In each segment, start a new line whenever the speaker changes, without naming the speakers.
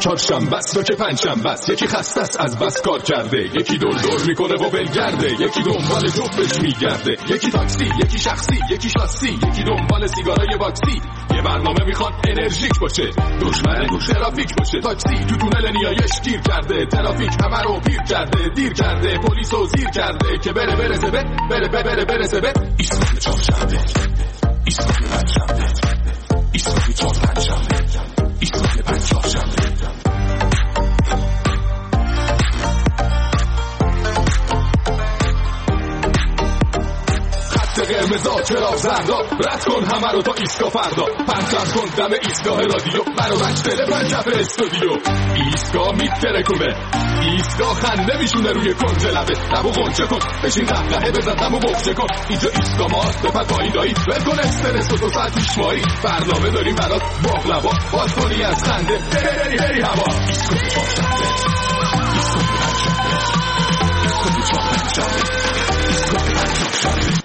چهارشنبه است تو که پنجشنبه است. یکی خسته است از بس کار کرده، یکی دور میکنه و ولگرده، یکی دنبال جفتش میگرده، یکی تاکسی، یکی شخصی، یکی شاسی، یکی دنبال سیگارای واکسی. یه برنامه میخواد انرژیک باشه، دشمن ترافیک باشه. تاکسی تو تونل نیایش گیر کرده، ترافیک همه رو پیر کرده، دیر کرده، پلیسو زیر کرده که برسه به ایستگاه چهارشنبه، ایستگاه پنجشنبه، ایستگاه چهارشنبه، ایستگاه پنجشنبه. قرمزا چرا زردا، رد کن همه رو تا ایستگاه فردا. پرچم کن دم ایستگاه رادیو، برو بچه پنجف استودیو. ایستگاه میترکونه، ایستگاه خنده میشونه روی کنج لبه. لبو غنچه کن، بشین قهقهه بزن دمو بخچه کن. اینجا ایستگاه ماست، بپر پایین دایی، ول کن استرس و 2 ساعت پیشمایی. برنامه داریم برات باقلوا، باز کنی از خنده هری هوا. ایستگاه چهارشنبه، ایستگاه پنجشنبه، ایستگاه چهارشنبه، ایستگاه پنجشنبه.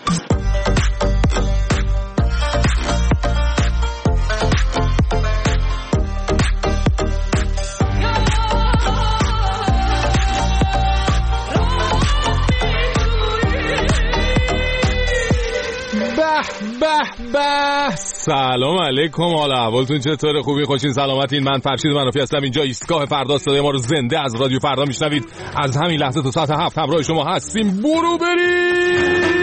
به سلام علیکم، حال احوالتون چطوره؟ خوبی؟ خوشین؟ سلامتین؟ من فرشید منافی هستم. اینجا ایستگاه فردا، صدای ما رو زنده از رادیو فردا میشنوید. از همین لحظه تا ساعت 7 همراه شما هستیم. برو بریم.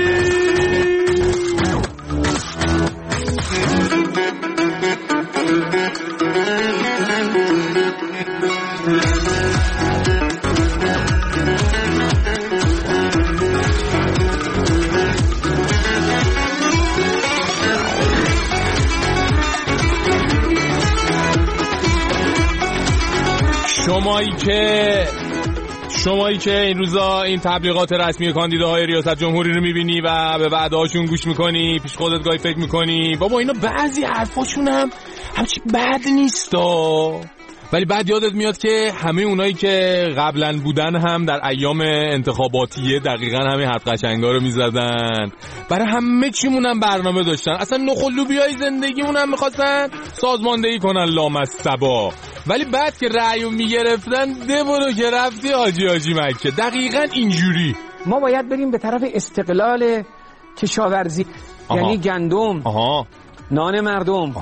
شمایی که این روزا این تبلیغات رسمی کاندیداهای ریاست جمهوری رو میبینی و به وعده‌هاشون گوش میکنی، پیش خودت گاهی فکر میکنی بابا اینا بعضی حرفاشون هم همچی بد نیستا، ولی بعد یادت میاد که همه اونایی که قبلا بودن هم در ایام انتخاباتیه دقیقاً همین حرف قشنگا رو میزدن. برای همه چیمون هم برنامه داشتن، اصلا نخلوبیای زندگیمون هم میخواستن سازماندهی کنن لامصبا. ولی بعد که رأیو میگرفتن ده برو که رفتی حاجی مکه. دقیقاً اینجوری
ما باید بریم به طرف استقلال کشاورزی. یعنی گندم، نان مردم،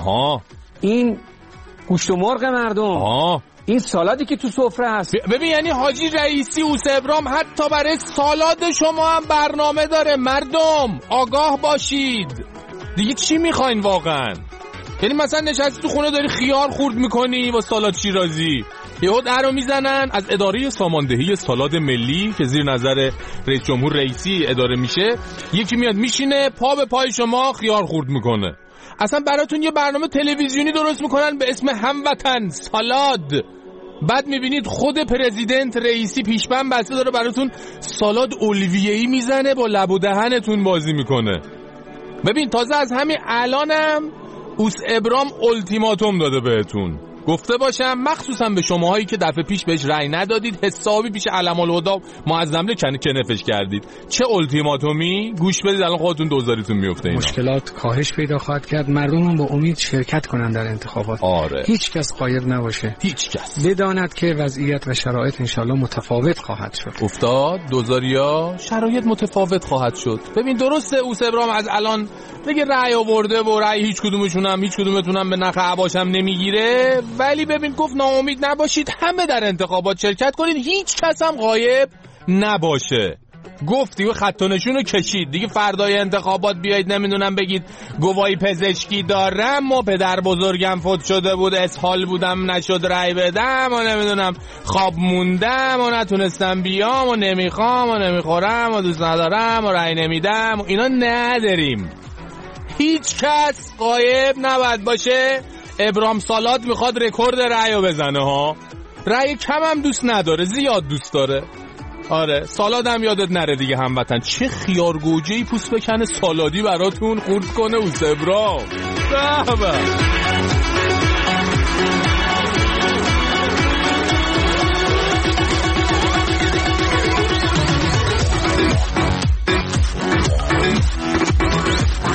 این گوشت و مرغ مردم، این سالادی که تو سفره هست.
ببین یعنی حاجی رئیسی اوس ابرام حتی برای سالاد شما هم برنامه داره. مردم آگاه باشید دیگه، چی میخواین واقعا؟ یعنی مثلا نشستی تو خونه داری خیار خورد میکنی و سالاد شیرازی، یهو درو میزنن از اداره ساماندهی سالاد ملی که زیر نظر رئیس جمهور رئیسی اداره میشه، یکی میاد میشینه پا به پای شما خیار خورد میکنه. اصلا براتون یه برنامه تلویزیونی درست میکنن به اسم هموطن سالاد. بعد میبینید خود پرزیدنت رئیسی پیشبند بسته داره براتون سالاد اولیویه‌ای میزنه، با لب و دهنتون بازی میکنه. ببین تازه از همین الانم اوس ابرام التیماتوم داده بهتون. گفته باشم مخصوصا به شماهایی که دفعه پیش بهش رأی ندادید، حسابی پیش علم الهدی معظم کنفش کردید. چه التیماتومی؟ گوش بدید الان خودتون دوزاریتون میفته.
مشکلات کاهش پیدا خواهد کرد، مردم هم با امید شرکت کنند در انتخابات. هیچ کس غایب نباشه،
هیچ کس
بداند که وضعیت و شرایط انشالله متفاوت خواهد شد.
افتاد دوزاریا، شرایط متفاوت خواهد شد. ببین درسته اوس ابرام از الان دیگه رأی آورده و رأی هیچ کدومتون هم به نخ عباشم نمیگیره، ولی ببین گفت ناامید نباشید، همه در انتخابات شرکت کنید، هیچ کس هم غایب نباشه. گفتی و خط و نشون رو کشید دیگه. فردای انتخابات بیایید نمیدونم بگید گواهی پزشکی دارم و پدر بزرگم فوت شده بود اسهال بودم نشد رأی بدم و نمیدونم خواب موندم و نتونستم بیام و نمیخوام و نمیخورم و دوست ندارم و رأی نمیدم و اینا نداریم. هیچ کس غایب نباید باشه. ابرام سالاد میخواد رکورد رأیو بزنه ها. رأی کم هم دوست نداره، زیاد دوست داره. آره سالادم یادت نره دیگه هموطن. چه خیار گوجه‌ای پوست بکنه سالادی براتون خورد کنه اوس ابرام.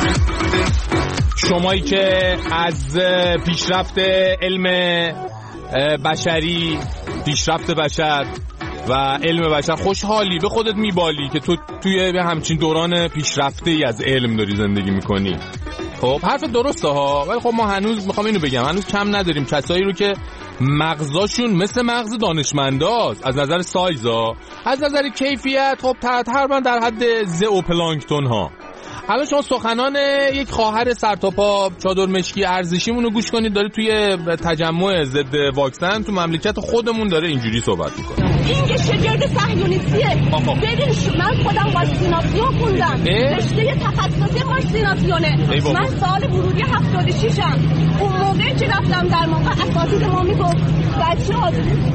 شمایی که از پیشرفت علم بشری، پیشرفت بشر و علم بشر خوشحالی، به خودت میبالی که تو توی همچین دوران پیشرفته ای از علم داری زندگی میکنی. خب حرف درسته ها، ولی خب ما هنوز میخوام اینو بگم هنوز کم نداریم کسایی رو که مغزاشون مثل مغز دانشمنداست از نظر سایزا، از نظر کیفیت خب تقریبا در حد زئوپلانکتون ها. الان شما سخنان یک خواهر سرتاپا چادر مشکی ارزشیمون رو گوش کنید، داره توی تجمع ضد واکسن تو مملکت خودمون داره اینجوری صحبت میکنه.
این که شگرد صهیونیستیه. ببین من خودم واکسیناسیون خوندم، رشته تخصصی واکسیناسیونه. من سال ورودی 76م. اون موقع که رفتم در موقع اساتید ما میگفت بچه‌ها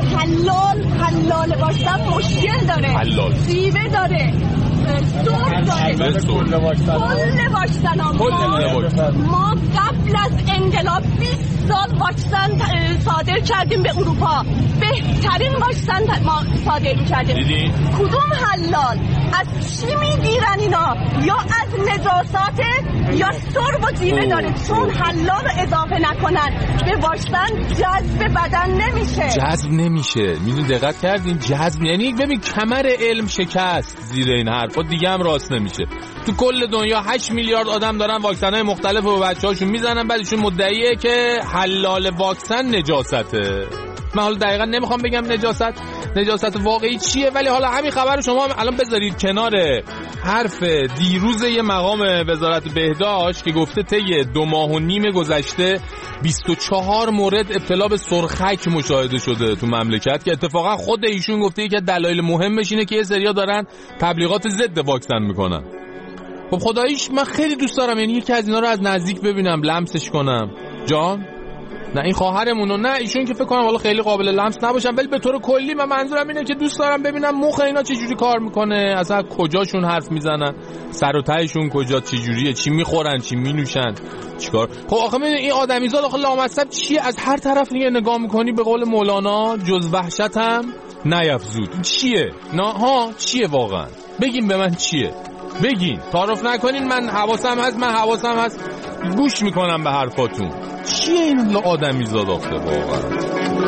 حلال باشن مشکل داره، سیبه داره، سرد داره، کل واکسن ما قبل از انقلاب 20 سال واکسن صادر کردیم به اروپا، بهترین واکسن ما صادر کردیم. کدوم حلال؟ از چی میگیرن اینا؟ یا از نجاسات یا سرب و جیبه داره، چون حلال رو اضافه نکنن به واکسن جذب بدن نمیشه.
جذب نمیشه، میدونی دقت کردین؟ جذب یعنی ببین کمر علم شکست زیر این حرفا دیگه هم راست نمیشه. تو کل دنیا 8 میلیارد آدم دارن واکسن‌های مختلف رو به بچه‌هاشون میزنن، بعدشون مدعیه که حلال واکسن نجاسته. من حالا دقیقاً نمیخوام بگم نجاست واقعی چیه، ولی حالا همین خبر رو شما الان بذارید کنار حرف دیروز یه مقام وزارت بهداشت که گفته طی 2.5 ماه گذشته 24 مورد ابتلا به سرخک مشاهده شده تو مملکت، که اتفاقا خود ایشون گفته یکی از دلایل مهمش اینه که یه سریا دارن تبلیغات ضد واکسن میکنن. خب خداییش من خیلی دوست دارم یعنی یکی از اینا رو از نزدیک ببینم، لمسش کنم. جان نه این خواهرمونو، نه ایشون که فکر کنم حالا خیلی قابل لمس نباشن، ولی به طور کلی من منظورم اینه که دوست دارم ببینم مخ اینا چه جوری کار میکنه، اصلا کجاشون حرف میزنن، سر و تهشون کجا، چه جوریه، چی میخورن، چی مینوشن، چیکار. خب آخه این آدمیزاد آخه لامصب چیه؟ از هر طرف نگاه میکنی به قول مولانا جز وحشت هم نیفزود. چیه؟ نه ها چیه واقعا؟ بگین به من چیه؟ بگین، تعارف نکنین. من حواسم هست گوش میکنم به حرفاتون. چیه این آدمی زاد آخه واقعا؟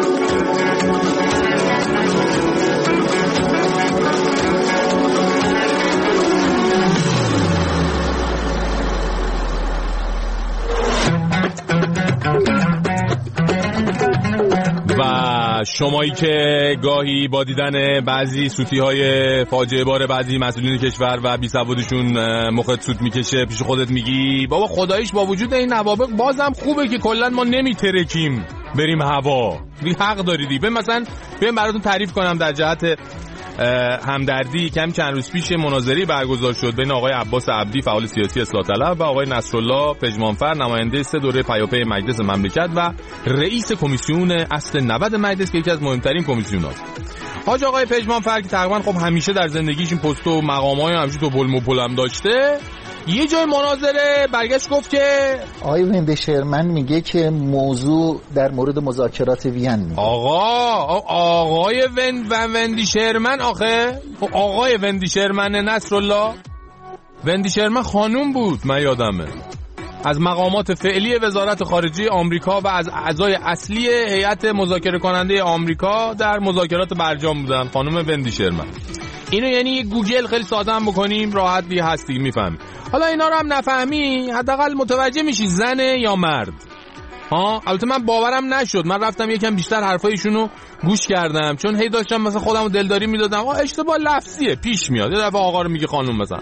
و شمایی که گاهی با دیدن بعضی سوتی‌های فاجعه بار بعضی مسئولین کشور و بی‌سوادشون مخت سوت میکشه، پیش خودت میگی بابا خداییش با وجود این نوابق بازم خوبه که کلا ما نمیترکیم بریم هوا. حق داریدی. مثلا بیایم براتون تعریف کنم در جهت همدردی. چند روز پیش مناظری برگزار شد بین آقای عباس عبدی فعال سیاسی اصلاح طلب و آقای نصرالله پژمانفر نماینده 3 دوره پیاپی مجلس مملکت و رئیس کمیسیون اصل 90 مجلس که یکی از مهمترین کمیسیوناست. حاج آقای پژمانفر که تقریبا خب همیشه در زندگیش این پست و مقامای همیشه تو پلم داشته، یه جای مناظره برگشت گفت که
آقای وندیشرمن میگه که موضوع در مورد مذاکرات وین میگه.
آقای وندیشرمن آقای وندیشرمن نصرالله وندیشرمن خانوم بود من یادمه، از مقامات فعلی وزارت خارجه آمریکا و از اعضای اصلی هیئت مذاکره کننده آمریکا در مذاکرات برجام بودن خانم وندیشرمن. اینو یعنی گوگل خیلی ساده هم بکنیم راحت دیگه هستی میفهمی. حالا اینا رو هم نفهمی حداقل متوجه میشی زنه یا مرد. البته من باورم نشد، من رفتم یکم بیشتر حرفایشونو گوش کردم چون هی داشتم مثلا خودمو دلداری میدادم اشتباه لفظیه پیش میاد، یه دفعه آقا رو میگه خانم مثلا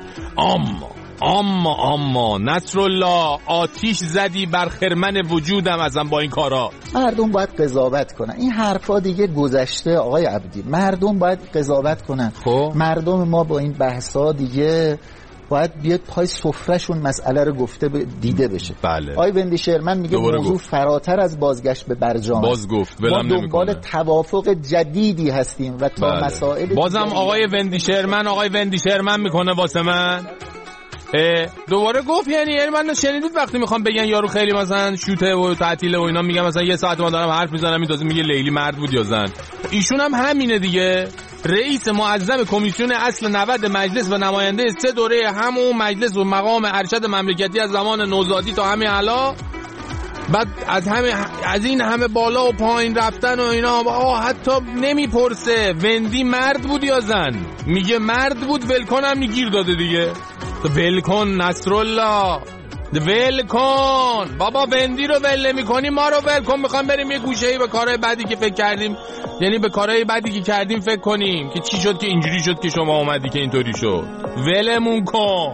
اما نصرالله آتیش زدی بر خرمن وجودم ازم با این کارا.
مردم باید قضاوت کنن. این حرفا دیگه گذشته آقای عبدی، مردم باید قضاوت کنن. مردم ما با این بحثا دیگه باید بیاد پای سفرهشون مسئله رو گفته دیده بشه.
بله.
آقای وندیشرمن میگه موضوع فراتر از بازگشت به برجام.
باز گفت
ما دنبال توافق جدیدی هستیم و تا مسائل
بازم آقای وندیشرمن میکنه واسه من. دوباره گفت یعنی من شنیدید وقتی میخوام بگن یارو خیلی مثلا شوته و تعطیله و اینا میگم مثلا یه ساعت ما دارم حرف میزنم میتازه میگه لیلی مرد بود یا زن. ایشون هم همینه دیگه، رئیس معظم کمیسیون اصل 90 مجلس و نماینده 3 دوره همون مجلس و مقام ارشد مملکتی از زمان نوزادی تا همین حالا. بعد از این همه بالا و پایین رفتن و اینا حتی نمیپرسه وندی مرد بود یا زن. میگه مرد بود، ولکن هم گیر داده دیگه. ولکن نصرالله، ولکن بابا، وندی رو ول نمی‌کنی ما رو ولکن. میخوام بریم یه گوشه‌ای به کارهای بعدی که فکر کردیم، یعنی به کارهای بعدی که کردیم فکر کنیم که چی شد که اینجوری شد که شما اومدی که اینطوری شد. ولمون کن.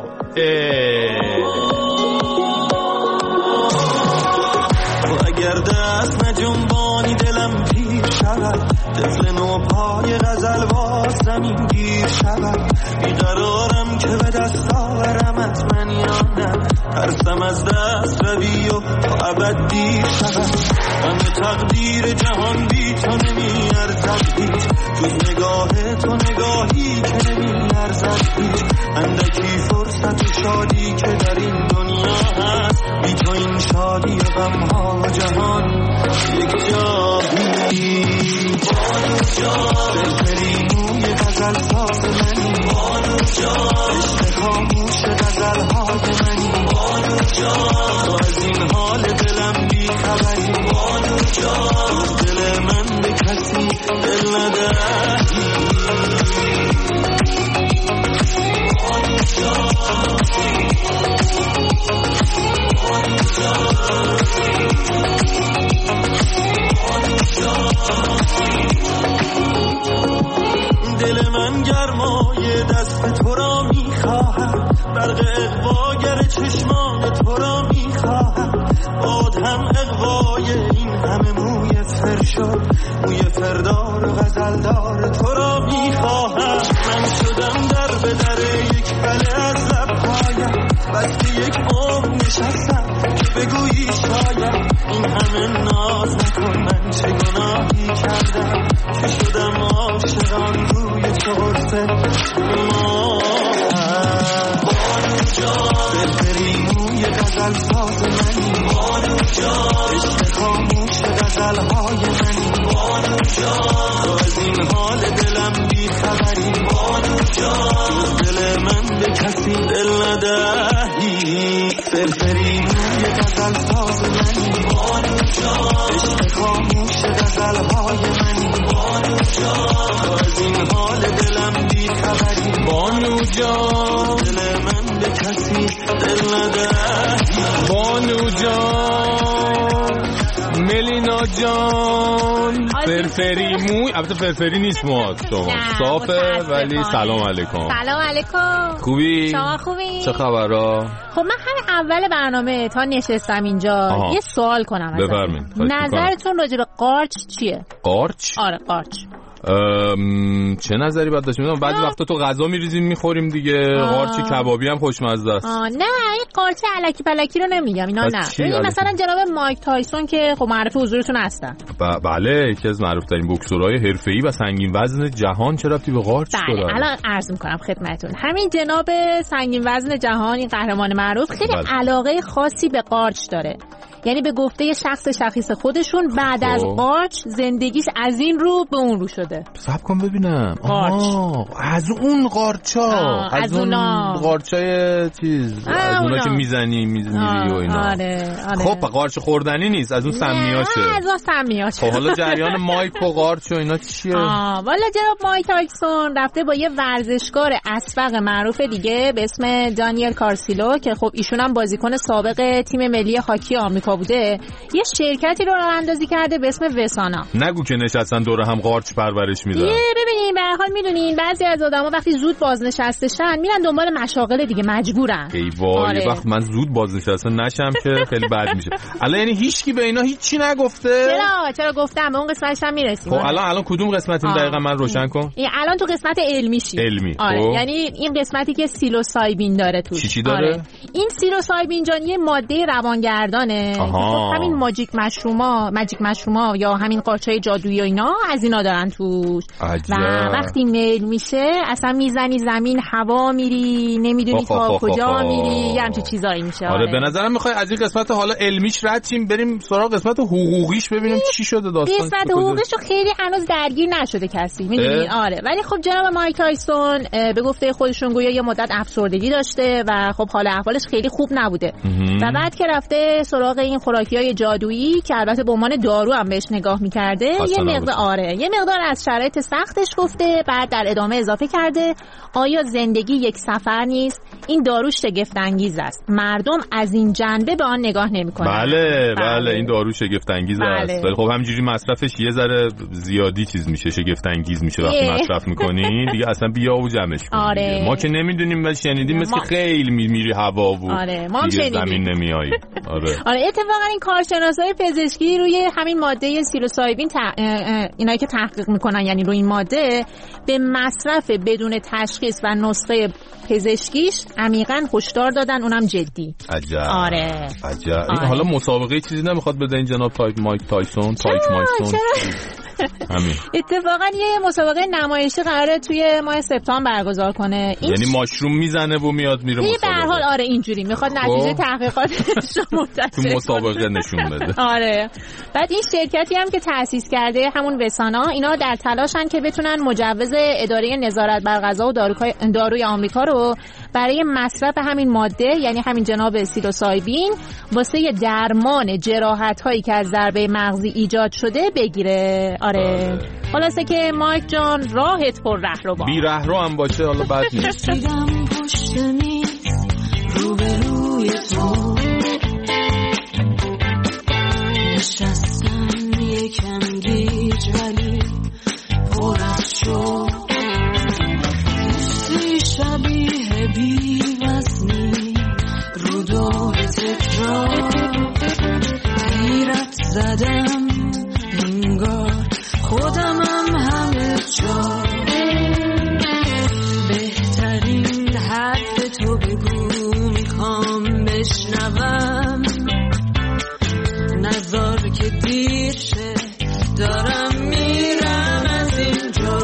اگر دست نجنبانی دلم پیر شود، طفل نوپای غزل باز زمین گیر شود. بیقرارم که به دست آورمت من یا نه، ترسم از دست روی و تا ابد دیر شود. من به تقدیر جهان بی تو نمی ارزد هیچ، جز نگاه تو نگاهی که نمی ارزد هیچ. اندکی فرصت و شادی که در این دنیا هست، بی تو این شادی و غمها و جهان یک جایی. بانو جان دلبری موی غزل ساز منی، بانو جان عشق خاموش غزل های منی، بانو جان تو از این حال دلم بی خبری، بانو جان دل من به کسی دل ندهی. بانو جان دل من گرمای دست تو را میخواهد، برق اغواگر چشمان تو را میخواهد. باد هم اغوای این همه موی فر شد، موی فردار و غزلدار تو را میخواهد. من شدم در به در یک بله از لبهایم، بس که یک عمر نشستم که بگویی شاید. این همه ناز نکن، من چه گناهی کردم که شدم عاشقان روی تو غرفه ما. بانو جان دلبری موی غزل ساز منی، بانو جان عشق خاموش غزل های منی، بانو جان تو از این حال دلم بی خبری، بانو جان دل من به کسی دل ندهی. فرفری موی غزل ساز منی، بانو جان عشق خاموش غزل های منی، بانو جان تو از این حال دلم بی خبری، بانو جان دل من به کسی دل ندهی.
بانو جان، ملینا جان، فرفری موی، البته فرفری نیست ما شما صافه، ولی سلام علیکم.
سلام علیکم.
خوبی؟
شما خوبی؟
چه خبرها؟
خب من همین اول برنامه تا نشستم اینجا یه سوال کنم ازتون.
بفرمایید.
نظرتون راجع به قارچ چیه؟
قارچ؟
آره قارچ.
چه نظری باید داشته باشم؟ بعضی وقتا تو غذا میریزیم میخوریم دیگه. قارچ کبابی هم خوشمزه است.
نه این قارچ الکی پلکی رو nemiگم اینا، نه. مثلا جناب مایک تایسون که خب معروف حضورتون هستن.
بله، یکی از معروف ترین بوکسورهای حرفه‌ای و سنگین وزن جهان. چه ربطی به قارچ داره؟
بله الان عرض میکنم خدمتتون. همین جناب سنگین وزن جهان، این قهرمان معروف، خیلی علاقه خاصی به قارچ داره. یعنی به گفته شخص خودشون بعد از قارچ زندگیش از این رو به اون رو شده.
صبر کن ببینم. از اون قارچا، از اون قارچای چیز، از اونا که میزنی و اینا.
آره.
خب قارچ خوردنی نیست، از اون سمیاشه.
از اون سمیاشه.
خب حالا جریان مایک و قارچ و اینا چیه؟
والا جناب مایک تایسون رفته با یه ورزشکار اسبق معروف دیگه به اسم دانیل کارسیلو که خب ایشون هم بازیکن سابق تیم ملی هاکی آمریکا بوده، یه شرکتی رو راه اندازی کرده به اسم وسانا.
نگو که نشستن دور هم قارچ پرورش میدن.
ببینین به هر حال میدونین بعضی از آدما وقتی زود بازنشسته‌شن میرن دنبال مشاغل دیگه، مجبورن.
ای وای وقت من زود بازنشسته نشم که خیلی بد میشه. الان یعنی هیچکی به اینا هیچی نگفته؟
چرا گفتم، به اون قسمتش هم میرسیم.
خب الان کدوم قسمت این دقیقاً من روشن کن؟
الان تو قسمت علمیشی.
علمی.
یعنی این قسمتی که سیلوسایبین داره توش.
چی داره؟
این سیلوسایبین جان یه ماده روانگردانه. همین ماجیک مشروما یا همین قارچای جادویی و اینا از اینا دارن تو. توش و وقتی میل میشه اصلا میزنی زمین، هوا میری، نمیدونی تا کجا میری، یه همچین چیزایی میشه.
آره به نظرم میخوای از این قسمت حالا علمیش رد شیم بریم سراغ قسمت حقوقیش ببینیم چی شده داستان.
قسمت حقوقیش رو خیلی هنوز درگیر نشده کسی، میدونی. آره ولی خب جناب مایک تایسون به گفته خودشون گویا یه مدت افسردگی داشته و خب حال احوالش خیلی خوب نبوده و بعد که رفته سراغ این خوراکی‌های جادویی که البته به عنوان دارو هم بهش نگاه می‌کرده، یه مقدار از شرایط سختش گفته، بعد در ادامه اضافه کرده آیا زندگی یک سفر نیست؟ این دارو شگفت انگیز است، مردم از این جنبه به آن نگاه نمی‌کنند.
بله این دارو شگفت انگیز است، ولی خب همینجوری مصرفش یه ذره زیادی چیز میشه، شگفت انگیز میشه وقتی مصرف می‌کنین دیگه اصلا بیا و جمعش کن. ما که نمیدونیم ولی شنیدیم مثل خیلی میری هوا و
ما
زمین نمیایی.
آره اتفاقا این کارشناسای پزشکی روی همین ماده سیلوسایبین اینایی که تحقیق میکنن، یعنی روی این ماده به مصرف بدون تشخیص و نسخه پزشکیش عمیقاً هشدار دادن، اونم جدی.
عجب.
آره.
این حالا مسابقه چیزی نمیخواد بده این جناب مایک تایسون؟ همین.
اتفاقا یه مسابقه نمایشی قراره توی ماه سپتامبر برگزار کنه.
یعنی ماشروم میزنه و میاد میره مسابقه.
به هر حال آره اینجوری میخواد نتیجه تحقیقاتش رو منتشر
تو مسابقه نشون بده.
آره. بعد این شرکتی هم که تأسیس کرده همون وسانا، اینا در تلاشن که بتونن مجوز اداره نظارت بر غذا و داروی آمریکا رو برای مصرف همین ماده، یعنی همین جناب سیلوسایبین، واسه درمان جراحت‌هایی که از ضربه مغزی ایجاد شده بگیره. آره. خلاصه که مایک جان راحت پر رهرو با.
بی رهرو هم باشه حالا بد نیست.
دیدم پشت میز روبروی تو نشستم یکم گیج ولی پر از شوق، دوستی شبیه بی وزنی رو دور تکرار، گیرت زدم انگار خودمم همه جا، بهترین حرف تو بگو میخوام بشنوم، نذار که دیر شه دارم میرم از اینجا،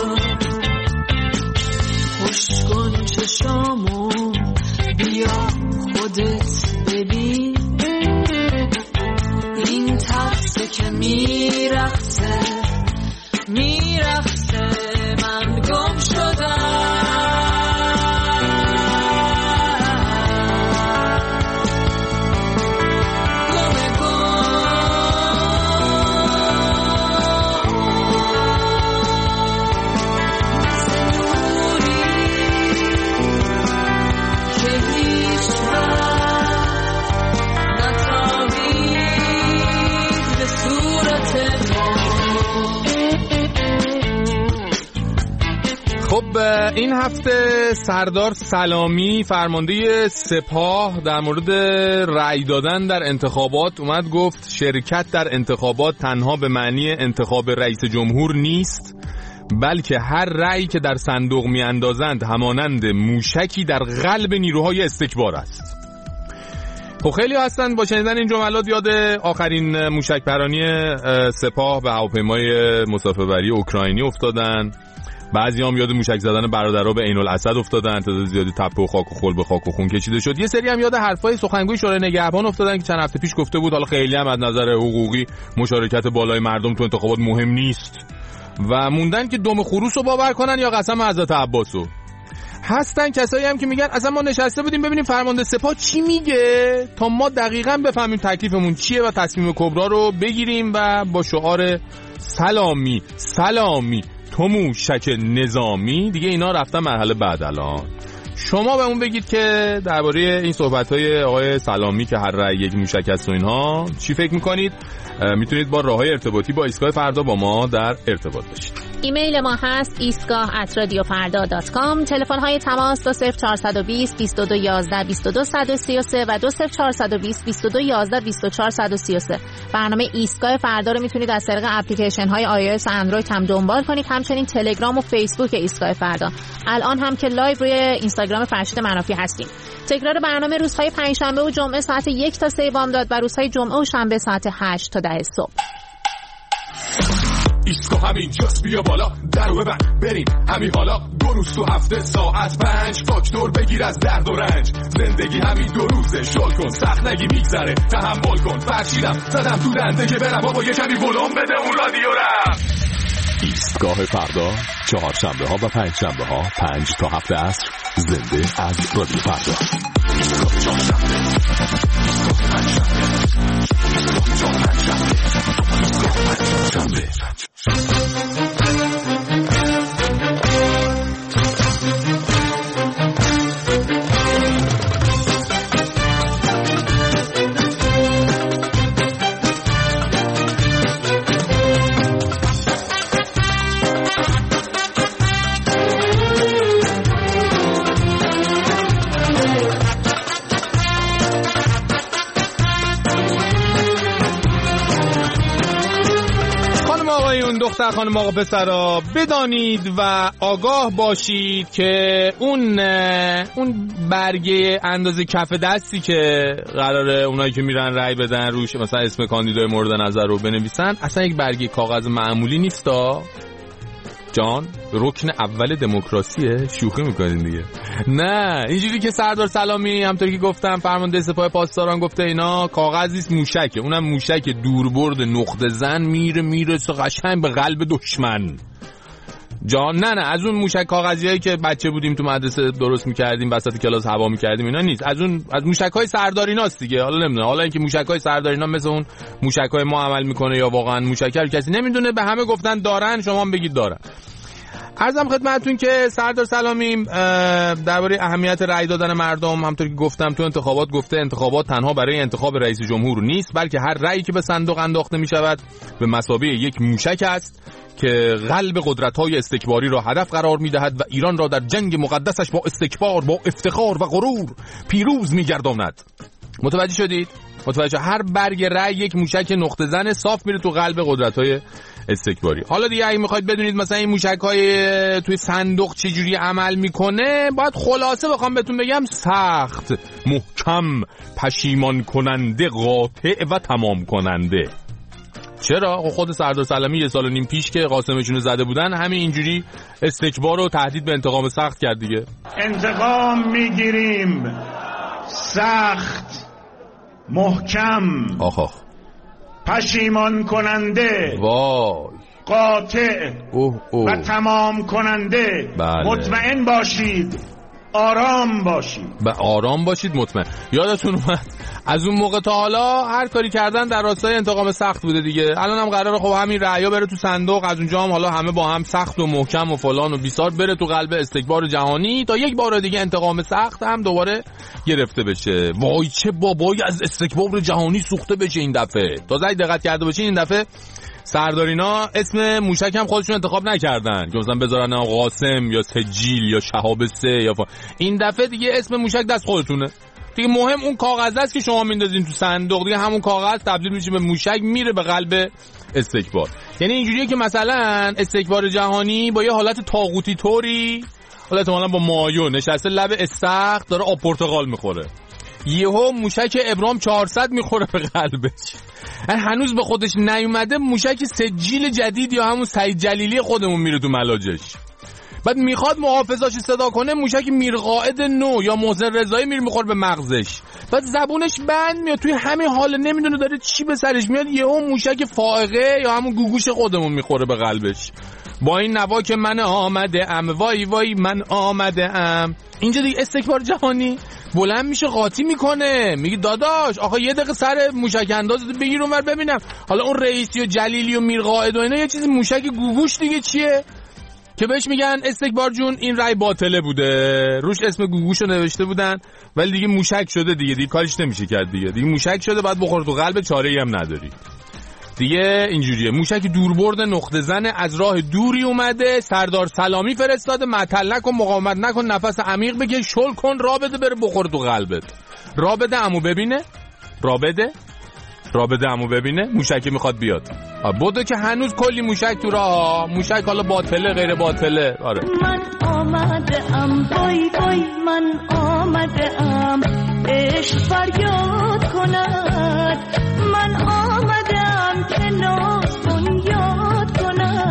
خوش کن چشامو بیا خودت ببین، این ترسه که میرخصه من گم شدم.
خب این هفته سردار سلامی فرمانده سپاه در مورد رأی دادن در انتخابات اومد گفت شرکت در انتخابات تنها به معنی انتخاب رئیس جمهور نیست، بلکه هر رأی که در صندوق میاندازند همانند موشکی در قلب نیروهای استکبار است. خب خیلی هستن با شنیدن این جملات یاد آخرین موشک پرانی سپاه به هواپیمای مسافربری اوکراینی افتادن، بعضی هم یاد موشک زدن برادرها به عین الاسد افتادن، تعداد زیادی تپه و خاک و خل به خاک و خون کشیده شد. یه سری هم یاد حرفای سخنگوی شورای نگهبان افتادن که چند هفته پیش گفته بود حالا خیلی هم از نظر حقوقی مشارکت بالای مردم تو انتخابات مهم نیست و موندن که دم خروس رو باور کنن یا قسم حضرت عباسو. هستن کسایی هم که میگن اصلا ما نشسته بودیم ببینیم فرمانده سپاه چی میگه تا ما دقیقاً بفهمیم تکلیفمون چیه و تصمیم کبرا رو بگیریم و با شعار سلامی سلامی تو موشک نظامی دیگه اینا رفتن مرحله بعد. الان شما بهمون بگید که درباره این صحبت‌های آقای سلامی که هر رأی یک موشک است و اینها چی فکر می‌کنید؟ میتونید با راه‌های ارتباطی با ایستگاه فردا با ما در ارتباط باشید.
ایمیل ما هست isgah@radiofarda.com. تلفن‌های تماس 20420 2211 22133 و 20420 2211 24133. برنامه ایستگاه فردا رو میتونید از طریق اپلیکیشن‌های iOS و اندروید هم دنبال کنید، همچنین تلگرام و فیسبوک ایستگاه فردا. الان هم که لایو روی اینستاگرام فرشید منافی هستیم. تکرار برنامه روزهای پنجشنبه و جمعه ساعت 1 تا 3 بامداد و روزهای جمعه و شنبه ساعت 8 تا 10 صبح.
ایستگاه همین جاست بیا بالا درو ببند بریم همین حالا 2 روز تو هفته ساعت 5 فاکتور بگیر از درد و رنج زندگی همین 2 روزه شل کن سخت نگی میگذره تحمل کن فرشیدم زدم تو دنده که برم بابا یه کمی ولوم بده اون رادیو رم ایستگاه فردا 4 شنبه ها و 5 شنبه ها 5 تا 7 عصر زنده از رادیو فردا ایستگاه 4 شنبه ایستگاه 5 شنبه
دختر خانم آقا پسرا بدانید و آگاه باشید که اون برگه اندازه کف دستی که قراره اونایی که میرن رای بدن روش مثلا اسم کاندیدای مورد نظر رو بنویسن اصلا یک برگه کاغذ معمولی نیستا جان. رکن اول دموکراسیه. شوخی میکنین دیگه. نه اینجوری که سردار سلامی همونطوری که گفتم فرمانده سپاه پاسداران گفته اینا کاغذ نیست موشکه. اونم موشک دوربرد نقطه زن میره قشنگ به قلب دشمن جان. نه از اون موشک کاغذیایی که بچه بودیم تو مدرسه درست میکردیم وسط کلاس هوا میکردیم اینا نیست. از موشک‌های سرداریناست دیگه. حالا نمیدونم حالا اینکه موشک‌های سردارینا مثل اون موشک‌های ما عمل میکنه یا واقعا موشک‌ها کسی نمیدونه. به همه گفتن دارن شما هم بگید دارن. عرضم خدمتتون که سردار سلامی درباره اهمیت رأی دادن مردم همونطوری که گفتم تو انتخابات گفته انتخابات تنها برای انتخاب رئیس جمهور نیست بلکه هر رأیی که به صندوق انداخته میشود به مثابه یک موشک است که قلب قدرت‌های استکباری را هدف قرار می‌دهد و ایران را در جنگ مقدسش با استکبار با افتخار و غرور پیروز می‌گرداند. متوجه شدید؟ متوجه هر برگ رأی یک موشک نقطه زن صاف میره تو قلب قدرت‌های استکباری. حالا دیگه اگه میخواید بدونید مثلا این موشک‌های توی صندوق چجوری عمل میکنه باید خلاصه بخوام بهتون بگم سخت، محکم، پشیمان کننده، قاطع و تمام کننده. چرا؟ خود سردار سلامی 1.5 سال پیش که قاسمشونو زده بودن همین اینجوری استکبار و تهدید به انتقام سخت کرد دیگه.
انتقام میگیریم سخت، محکم، پشیمان کننده،
وای،
قاطع و تمام کننده.
بله.
مطمئن باشید، آرام باشید.
آرام باشید، مطمئن. یادتون اومد از اون موقع تا حالا هر کاری کردن در راستای انتقام سخت بوده دیگه. الان هم قراره خب همین رأیا بره تو صندوق، از اونجا هم حالا همه با هم سخت و محکم و فلان و بیسار بره تو قلب استکبار جهانی تا یک بار دیگه انتقام سخت هم دوباره گرفته بشه. وای چه بابایی از استکبار جهانی سوخته بشه این دفعه. تازه دقت کرده باشین این دفعه سردارینا اسم موشک هم خودشون انتخاب نکردن که مثلا بذارن قاسم یا سجیل یا شهاب 3 یا این دفعه دیگه اسم موشک دست خودتونه دیگه. مهم اون کاغذ است که شما میندازین تو صندوق دیگه. همون کاغذ تبدیل میشه به موشک میره به قلب استکبار. یعنی اینجوریه که مثلا استکبار جهانی با یه حالت طاغوتی طوری حالت مثلا با مایو نشسته لب استخر داره آب پرتقال میخوره، یهو موشک ابرام 400 میخوره به قلبش. هنوز به خودش نیومده موشک سجیل جدید یا همون سعید جلیلی خودمون میره تو ملاجش. بعد میخواد محافظاش صدا کنه موشک میرقائد نو یا محسن رضایی میخوره به مغزش. بعد زبونش بند میاد توی همین حال نمیدونه داره چی به سرش میاد، یهو موشک فائقه یا همون گوگوش خودمون میخوره به قلبش. با این نوا که من آمده ام، وای وای من آمده ام. اینجا دیگه استکبار جهانی بلند میشه قاطی میکنه، میگه داداش آخه یه دقیقه سر موشک اندازت بگیر اونور ببینم. حالا اون رئیسی و جلیلی و میرقائد و اینا یه چیزی موشک گوگوش دیگه چیه که بهش میگن استکبار جون این رای باطله بوده، روش اسم گوگوشو نوشته بودن ولی دیگه موشک شده دیگه کارش نمیشه کرد دیگه موشک شده بعد بخوره تو قلب، چاره‌ای هم نداری دیگه. اینجوریه. موشک دوربرد نقطه زن از راه دوری اومده، سردار سلامی فرستاده، معطل نکن، مقاومت نکن، نفس عمیق بکش، شل کن، راه بده بره بخوره تو قلبت. راه بده عمو ببینه، راه بده عمو ببینه موشک میخواد بیاد. بوده که هنوز کلی موشک تو راه، موشک حالا باطله غیر باطله. آره
من آمده ام، وای وای من آمده ام، عشق فریاد کند. من آمده ام که ناز کن یاد کند.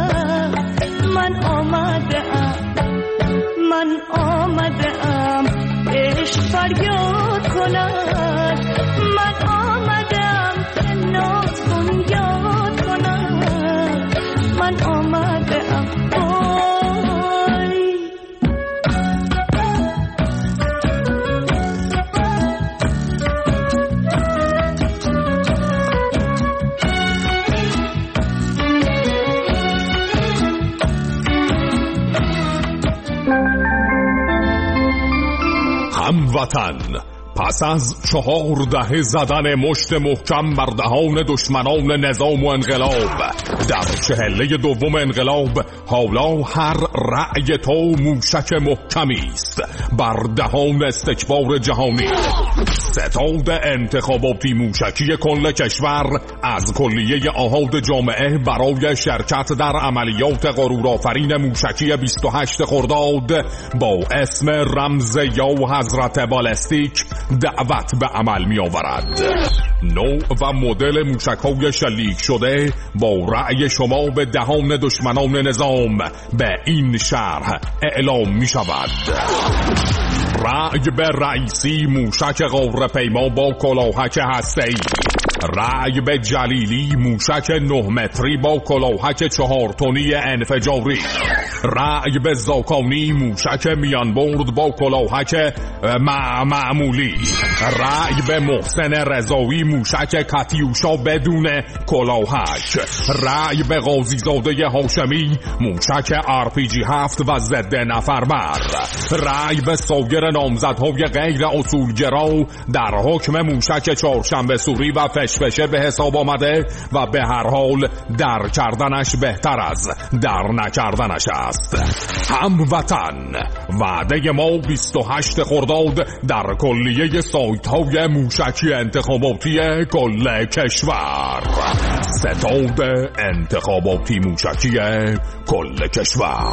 هموطن، پس از 4 دهه زدن مشت محکم بر دهان دشمنان نظام و انقلاب در چهله دوم انقلاب، حالا هر رأی تو موشک محکمی است بر دهان استکبار جهانی. ستاد انتخاباتی موشکی کل کشور از کلیه آحاد جامعه برای شرکت در عملیات غرورآفرین موشکی 28 خرداد با اسم رمز یا حضرت بالستیک دعوت به عمل می آورد. نوع و مدل موشک‌های شلیک شده با رأی شما به دهان دشمنان نظام به این شرح اعلام می شود: رأی به رئیسی موشک قاره‌پیما با کلاهک هسته‌ای، رأی به جلیلی موشک 9 متری با کلاهک 4 تنی انفجاری، رأی به زاکانی موشک میانبرد با کلاهک معمولی، رأی به محسن رضایی موشک کاتیوشا بدون کلاهک، رأی به قاضیزاده هاشمی موشک RPG 7 و ضد نفربر، رأی به سایر نامزدهای غیر اصولگرا در حکم موشک چهارشنبه سوری و فشفشه به حساب آمده و به هر حال در کردنش بهتر از در نکردنش است. هموطن، وعده ما 28 خرداد در کلیه سایت های موشکی انتخاباتی کل کشور. ستاد انتخاباتی موشکی کل کشور.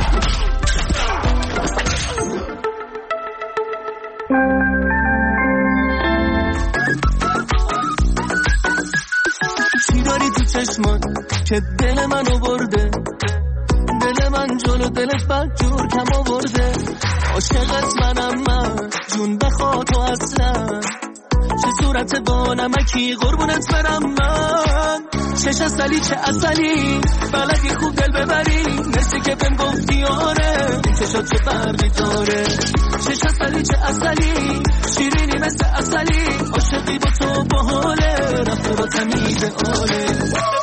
چی داری تو چشمان که دل منو برده؟ دل من جلو دلت بدجور کم آورده. عاشقت منم من، جون بخوا تو اصلا. چه صورت با نمکی قربونت برم من. چش اصلی چه اصلی، بلدی خوب دل ببری. مثل که بهم گفتی آره، این چشات چه فرقی داره. چش اصلی چه اصلی، شیرینی مثل اصلی. عاشقی با تو باحاله، رفته با تمیز آله.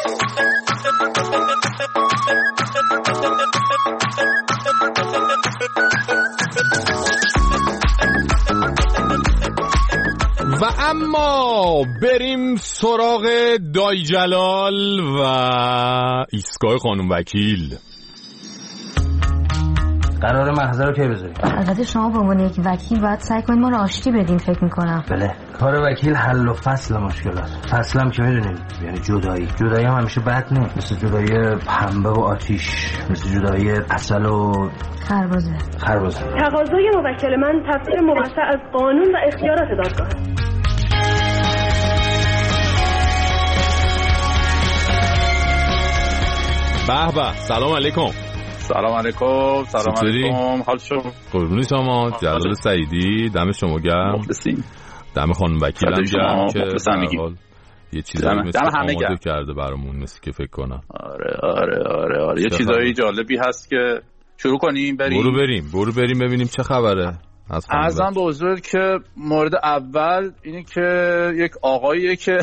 و اما بریم سراغ دای جلال و ایستگاه خانم وکیل.
قرار محضر رو کی بذاریم؟
البته شما به عنوان یک وکیل باید سعی کنید ما رو آشتی بدین فکر میکنم.
بله، کار وکیل حل و فصل مشکلات. فصل هم که میدونیم یعنی جدایی هم همیشه بد نیست، مثل جدایی پنبه و آتیش، مثل جدایی عسل و
خربزه.
تقاضای موکل من تفسیر موسع از قانون و اختیارات دادگاه.
به به، سلام علیکم.
سلام علیکم. حال شما؟
قربونی شما. جلال سعیدی، دم شما گرم.
مخلصیم.
دم خانم وکیلم گرم که یه چیزایی مثل آماده کرده برامون، مثل که فکر کنم.
آره یه چیزایی جالبی هست که شروع کنیم.
برو بریم ببینیم چه خبره.
ارزم به حضور که مورد اول اینه که یک آقاییه که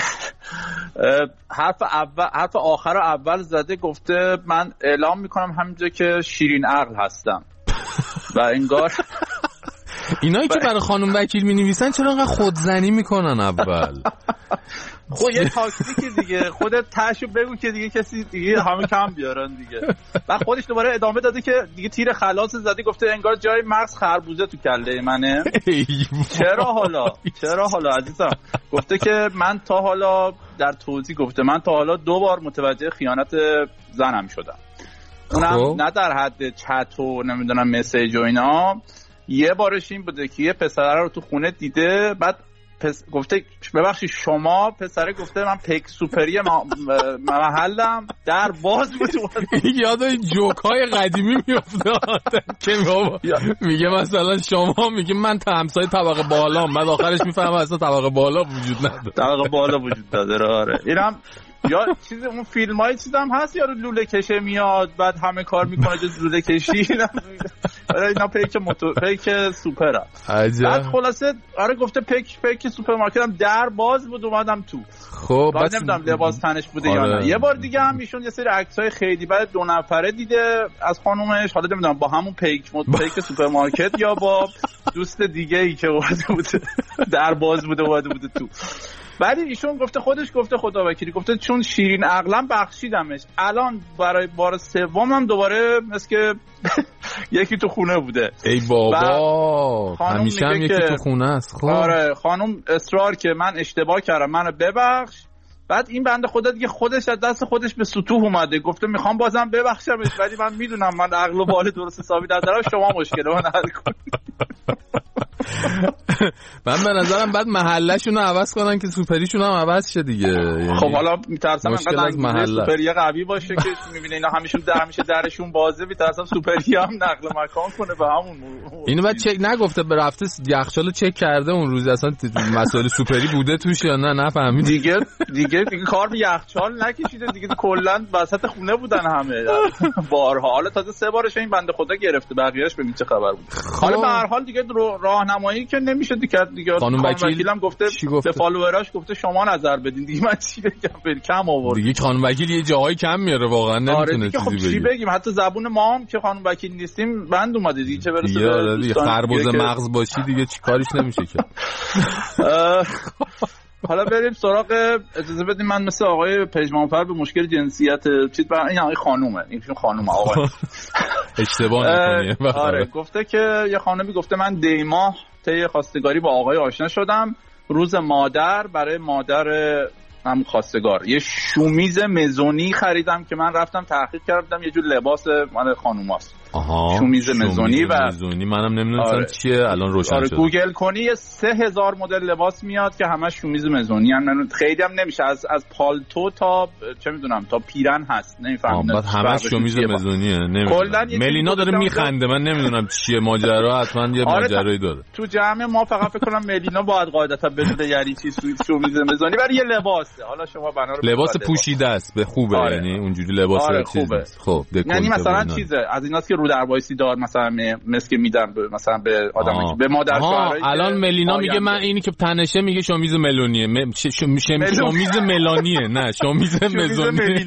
حرف آخر اول زده، گفته من اعلام میکنم همینجا که شیرین عقل هستم. و انگار
اینایی که برای خانم وکیل می نویسن چرا انقدر خودزنی میکنن اول؟
خب یه تاکتیک دیگه، خودت تاشو بگو که دیگه کسی دیگه همه کم بیارن دیگه. بعد خودش دوباره ادامه داده که دیگه تیر خلاص زدی، گفته انگار جای مغز خربوزه تو کله منه. چرا حالا عزیزم؟ گفته که من تا حالا در توضیح گفته من تا حالا 2 بار متوجه خیانت زنم شدم. اونم نه در حد چت و نمیدونم مسیج و اینا. یه بارش این بوده که یه پسره رو تو خونه دیده، بعد گفته ببخشید شما پسره، گفته من پک سوپری محلم در باز بود.
یاد این جوکای قدیمی میفته که میگه مثلا شما، میگه من همسایه طبقه بالام، بعد آخرش میفهمم اصلا طبقه بالا وجود نداره.
طبقه بالا وجود نداره. آره اینم یا چیز اون فیلمای چیزام هست، یارو لوله کشه میاد بعد همه کار میکنه جز لوله کشی. اینا پیک سوپر هست. بعد خلاصه آره گفته پیک سوپرمارکت هم در باز بود، اومدم تو.
خب
بعد نمیدونم لباس تنش بوده یا نه. یه بار دیگه هم ایشون یه سری عکسای خیلی بعد 2 نفره دیده از خانومش، حالا نمیدونم با همون پیک سوپرمارکت یا با دوست دیگه ای که اومده بوده در باز بوده اومده بوده تو. بعد ایشون گفته خودش گفته خدا وکیلی گفته چون شیرین عقلم بخشیدمش، الان برای بار سومم دوباره مثل که یکی تو خونه بوده.
ای بابا همیشه هم یکی تو خونه است. خب
آره خانم اصرار که من اشتباه کردم منو ببخش. بعد این بنده خدا دیگه خودش از دست خودش به سطوح اومده گفته میخوام بازم ببخشمش، ولی من میدونم من عقل و بال درست حسابی ندارم، شما مشکل من حل کنید.
من به نظرم بعد محله‌شون رو عوض کنن که سوپریشون هم عوض شه دیگه. یعنی
خب حالا میترسم انقدر سوپری قوی باشه که میبینه اینا همیشه درشون بازه، میترسم سوپری هم نقل مکان کنه به همون.
اینو بعد چک نگفته به رفته یخچالو چک کرده اون روز اصلا مسائل سوپری بوده توش یا نه نفهمید
دیگه کار به یخچال نکشیده دیگه، کلا وسط خونه بودن همه بارها. حالا تازه 3 بارش این بنده خدا گرفته، بقیه‌اش ببین چه خبر بود. حالا به هر حال دیگه راهنمایی که نمیشه دیگه خانم وکیلم گفته به فالووراش گفته شما نظر بدین دیگه، من چی بگم کم آورد
دیگه. خانم وکیل یه جایی کم میاره واقعا نمیتونه چیزی
بگیم. حتی زبون ما هم که خانم وکیل نیستیم بند اومده دیگه، چه برسه
دیگه خربوزه مغز باشی دیگه چی کاریش نمیشه که.
حالا بریم سراغ، اجازه بدیم من مثل آقای پژمانفر به مشکل جنسیت چیز برای این آقای خانومه، اینشون خانومه آقای
اشتباه نکنی.
آره گفته که یه خانمی گفته من دیماه طی خواستگاری با آقای آشنا شدم، روز مادر برای مادر هم خواستگار یه شومیز مزونی خریدم که من رفتم تحقیق کردم یه جور لباس مال خانوماست. شومیز مزونی و
منم نمیدونم چیه الان روشن شد.
گوگل کنی 3000 مدل لباس میاد که همش شومیز مزونی هم، خیلی هم نمیشه از پالتو تا چه میدونم تا پیرن هست، نمیفهمم
بعد همش شومیز مزونیه. ملینا داره میخنده، من نمیدونم چیه ماجرا، حتما یه ماجرایی داره
تو جمع ما. فقط فکر کنم ملینا باید قاعدتا بدونه یعنی چی شومیز مزونی، ولی یه لباسه. حالا شما بنا رو
لباس پوشیده است به خوبه. یعنی اونجوری لباس
خوبه.
خب
یعنی مثلا چیزه از ایناست که رو در وایسی دار مثلا مسک میدم مثلا به آدمی به مادر شوهرای.
الان ملینا میگه من اینی که تنشه میگه شومیز ملونیه، شومیز ملانیه نه شومیز مزونیه.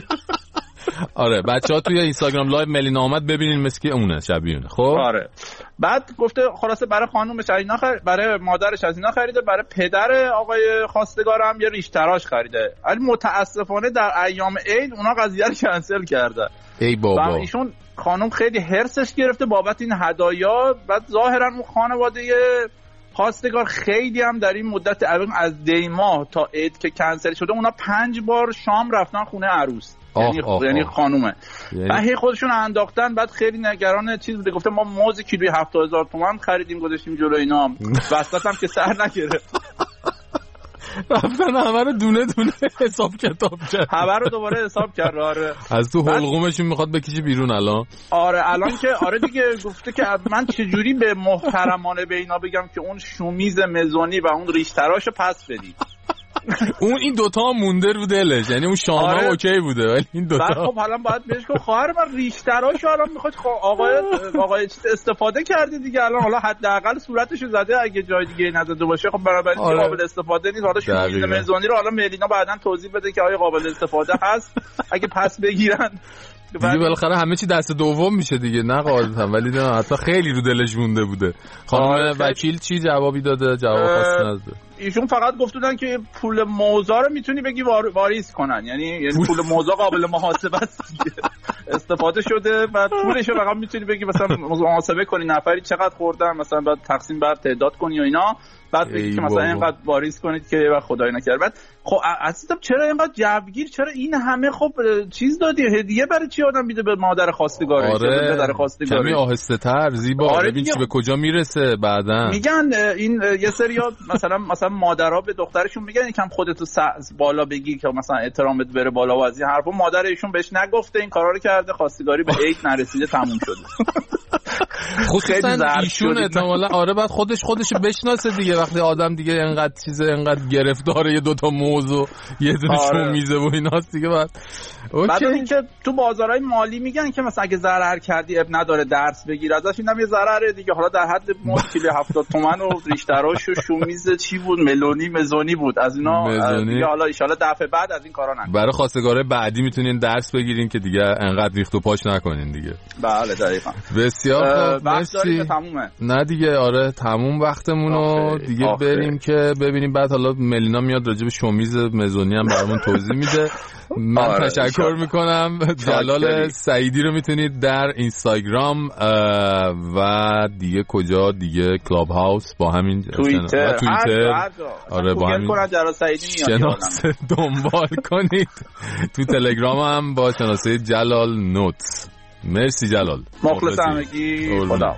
آره بچه‌ها توی اینستاگرام لایو ملینا اومد ببینین مثل اونه شبیه اونه. خب
آره بعد گفته خلاصه برای خانومش از اینا برای مادرش از اینا خریده، برای پدر آقای خواستگارم یه ریش تراش خریده. ولی متاسفانه در ایام عید اونا قضیه رو کنسل کرده.
ای بابا.
و ایشون خانم خیلی هرسش گرفته بابت این هدایا. بعد ظاهرا اون خانواده خواستگار خیلی هم در این مدت از دی ماه تا عید که کنسل شده اونا 5 بار شام رفتن خونه عروس. یعنی خانومه و هی خودشون انداختن. بعد خیلی نگران چیز بوده، گفته ما موز کیلویی 70,000 تومان خریدیم گذاشتیم جلوی اینا، وسط هم که سر نگرفت.
رفتن همه رو دونه دونه حساب کتاب کرد،
همه رو دوباره حساب کرد. آره
از تو حلقومشون میخواد بکشه بیرون الان.
الان که آره دیگه گفته که من چجوری به محترمانه به اینا بگم که اون شومیز مزونی و اون ریش تراشو پس بدی.
اون این دوتا مونده رو دلش، یعنی اون شامه اوکی بوده ولی این دوتا.
خب حالا باید بهش گفت خواهر من ریشتراشو الان میخواد آقای چیز استفاده کردی دیگه، الان حالا حداقل صورتشو زده، اگه جای دیگه نزده باشه خب بنابراین قابل استفاده نیست. حالا شومیز مزونی رو حالا ملینا بعداً توضیح بده که آیا قابل استفاده هست اگه پس بگیرن
دیگه. بالاخره همه چی دست دوم میشه دیگه، نه قاعدتا، ولی نه حتی خیلی رو دلش مونده بوده. خانم وکیل چی جوابی داده؟ جواب خاصی نداده.
ایشون فقط گفتن که پول موزا رو میتونی بگی واریز کنن، یعنی پول موزا قابل محاسبه است استفاده شده و پولش رو فقط میتونی بگی مثلا محاسبه کنی نفری چقدر خوردن، مثلا بعد تقسیم بر تعداد کنی و اینا، بعد بگی که مثلا اینقدر واریز کنید که وقت خدای نکرد. بعد خب عزیزم چرا اینقدر جوگیر، چرا این همه خب چیز دادی، هدیه برای چی آدم میده به مادر خواستگارش؟
آره پدر خواستگارش کمی آهسته تر زیبا.
آره
ببین چی به کجا میرسه بعدن.
میگن این یه سریا مثلا مادرها به دخترشون میگن یکم خودتو بالا بگیر که مثلا احترامت بره بالا و از این حرفا. مادر ایشون بهش نگفته، این کارا رو کرده، خواستگاری به عید نرسیده تموم شده.
خصوصا ایشون احتمالاً آره بعد خودشو بشناسه دیگه، وقتی آدم دیگه انقدر گرفتاره یه دوتا موضوع یه دونه شومیزه و ایناست دیگه. بعد
اینکه تو بازارهای مالی میگن که مثلا اگه ضرر کردی اب نداره درس بگیر ازش، اینم یه ضرره دیگه، حالا در حد کیلو 70 تومن و ریشتراش و شومیز چی بود ملونی مزونی بود از اینا دیگه، حالا ان شاءالله دفعه بعد از این کارا نکنید.
برای خواستگارای بعدی میتونین درس بگیرین که دیگه انقدر ریخت و پاش نکنین دیگه.
بله دقیقاً.
بسیار خوب
مرسی. تمومه
نه دیگه آره تموم وقتمونو دیگه بریم که ببینیم بعد حالا ملینا میاد راجع به شومیز مزونی هم برامون توضیح میده. من تشکر میکنم. جلال سعیدی رو میتونید در اینستاگرام و دیگه کجا دیگه کلاب هاوس با همین
توییتر
آره با همین شناسه دنبال کنید. تو تلگرام هم با شناسه جلال نوت. مرسی جلال.
مخلص همگی. خدا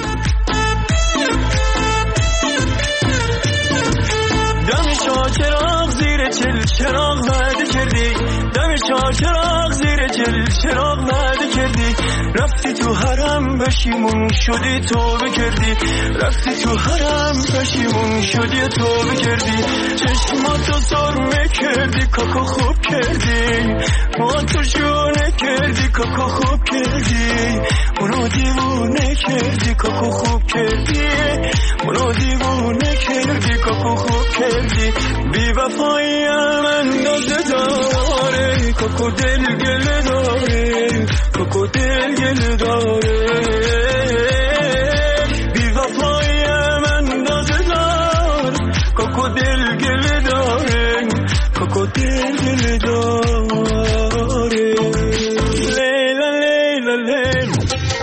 دم چراغ زیر چراغ وعده کردی، دم چراغ زیر چراغ وعده کردی، رفتی تو حرم پشیمون شدی توبه کردی، رفتی تو حرم پشیمون شدی توبه کردی، چشماتو سرمه کردی کاکو خوب کردی، موهاتو شونه کردی کاکو خوب کردی، اونو دیوونه کردی کاکو خوب کردی، اونو دیوونه کردی کاکو خوب کردی، بی وفایی هم اندازه داره کاکو دل گله داره، کاکو دل گله داره، بی وفایی هم اندازه داره کاکو دل گله داره، کاکو دل گله داره. لیلا لیلا لیلا.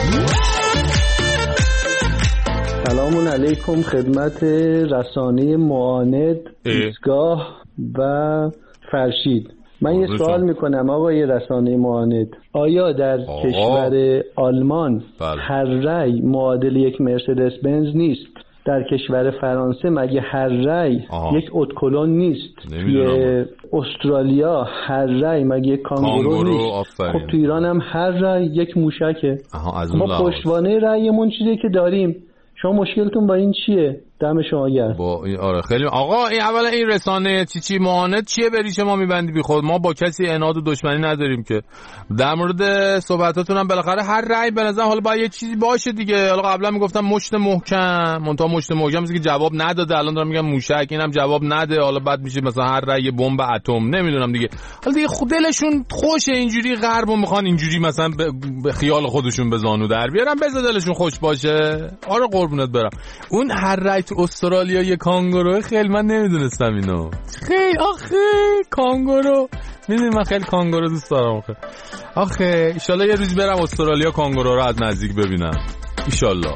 سلام علیکم خدمت رسانه معاند ایستگاه و فرشید. من یه سوال میکنم آقای رسانه معاند، آیا در کشور آلمان هر رای معادل یک مرسدس بنز نیست؟ در کشور فرانسه مگه هر رای یک اتکلون نیست؟ توی استرالیا هر رای مگه کانگورو نیست؟ خب تو ایران هم هر رای یک موشکه. ما پشتوانه رایمون چیزی که داریم. شما مشکلتون با این چیه؟ دم شما گرم.
با این آره خیلی آقا این اولا این رسانه چی معاند چیه بری شما میبندی بی خود؟ ما با کسی عناد و دشمنی نداریم که. در مورد صحبتاتون هم بالاخره هر رأی به نظر حالا باید یه چیزی باشه دیگه. حالا قبلا میگفتم مشت محکم، منتها مشت محکم که جواب نداده، الان دارم میگم موشک، اینم جواب نده، حالا بعد میشه مثلا هر رأی بمب اتم، نمیدونم دیگه. حالا دیگه خودلشون خوشه اینجوری غربو میخوان اینجوری مثلا به خیال خودشون به زانو در بیارن، بذار دلشون خوش باشه. آره قربونت برم. اون هر رأی تو استرالیا یه کانگورو، خیلی من نمیدونستم اینو. خیلی آخه کانگورو، میدونی من خیلی کانگورو دوست دارم آخه ان شاءالله یه روز برم استرالیا کانگورو رو از نزدیک ببینم ان شاءالله.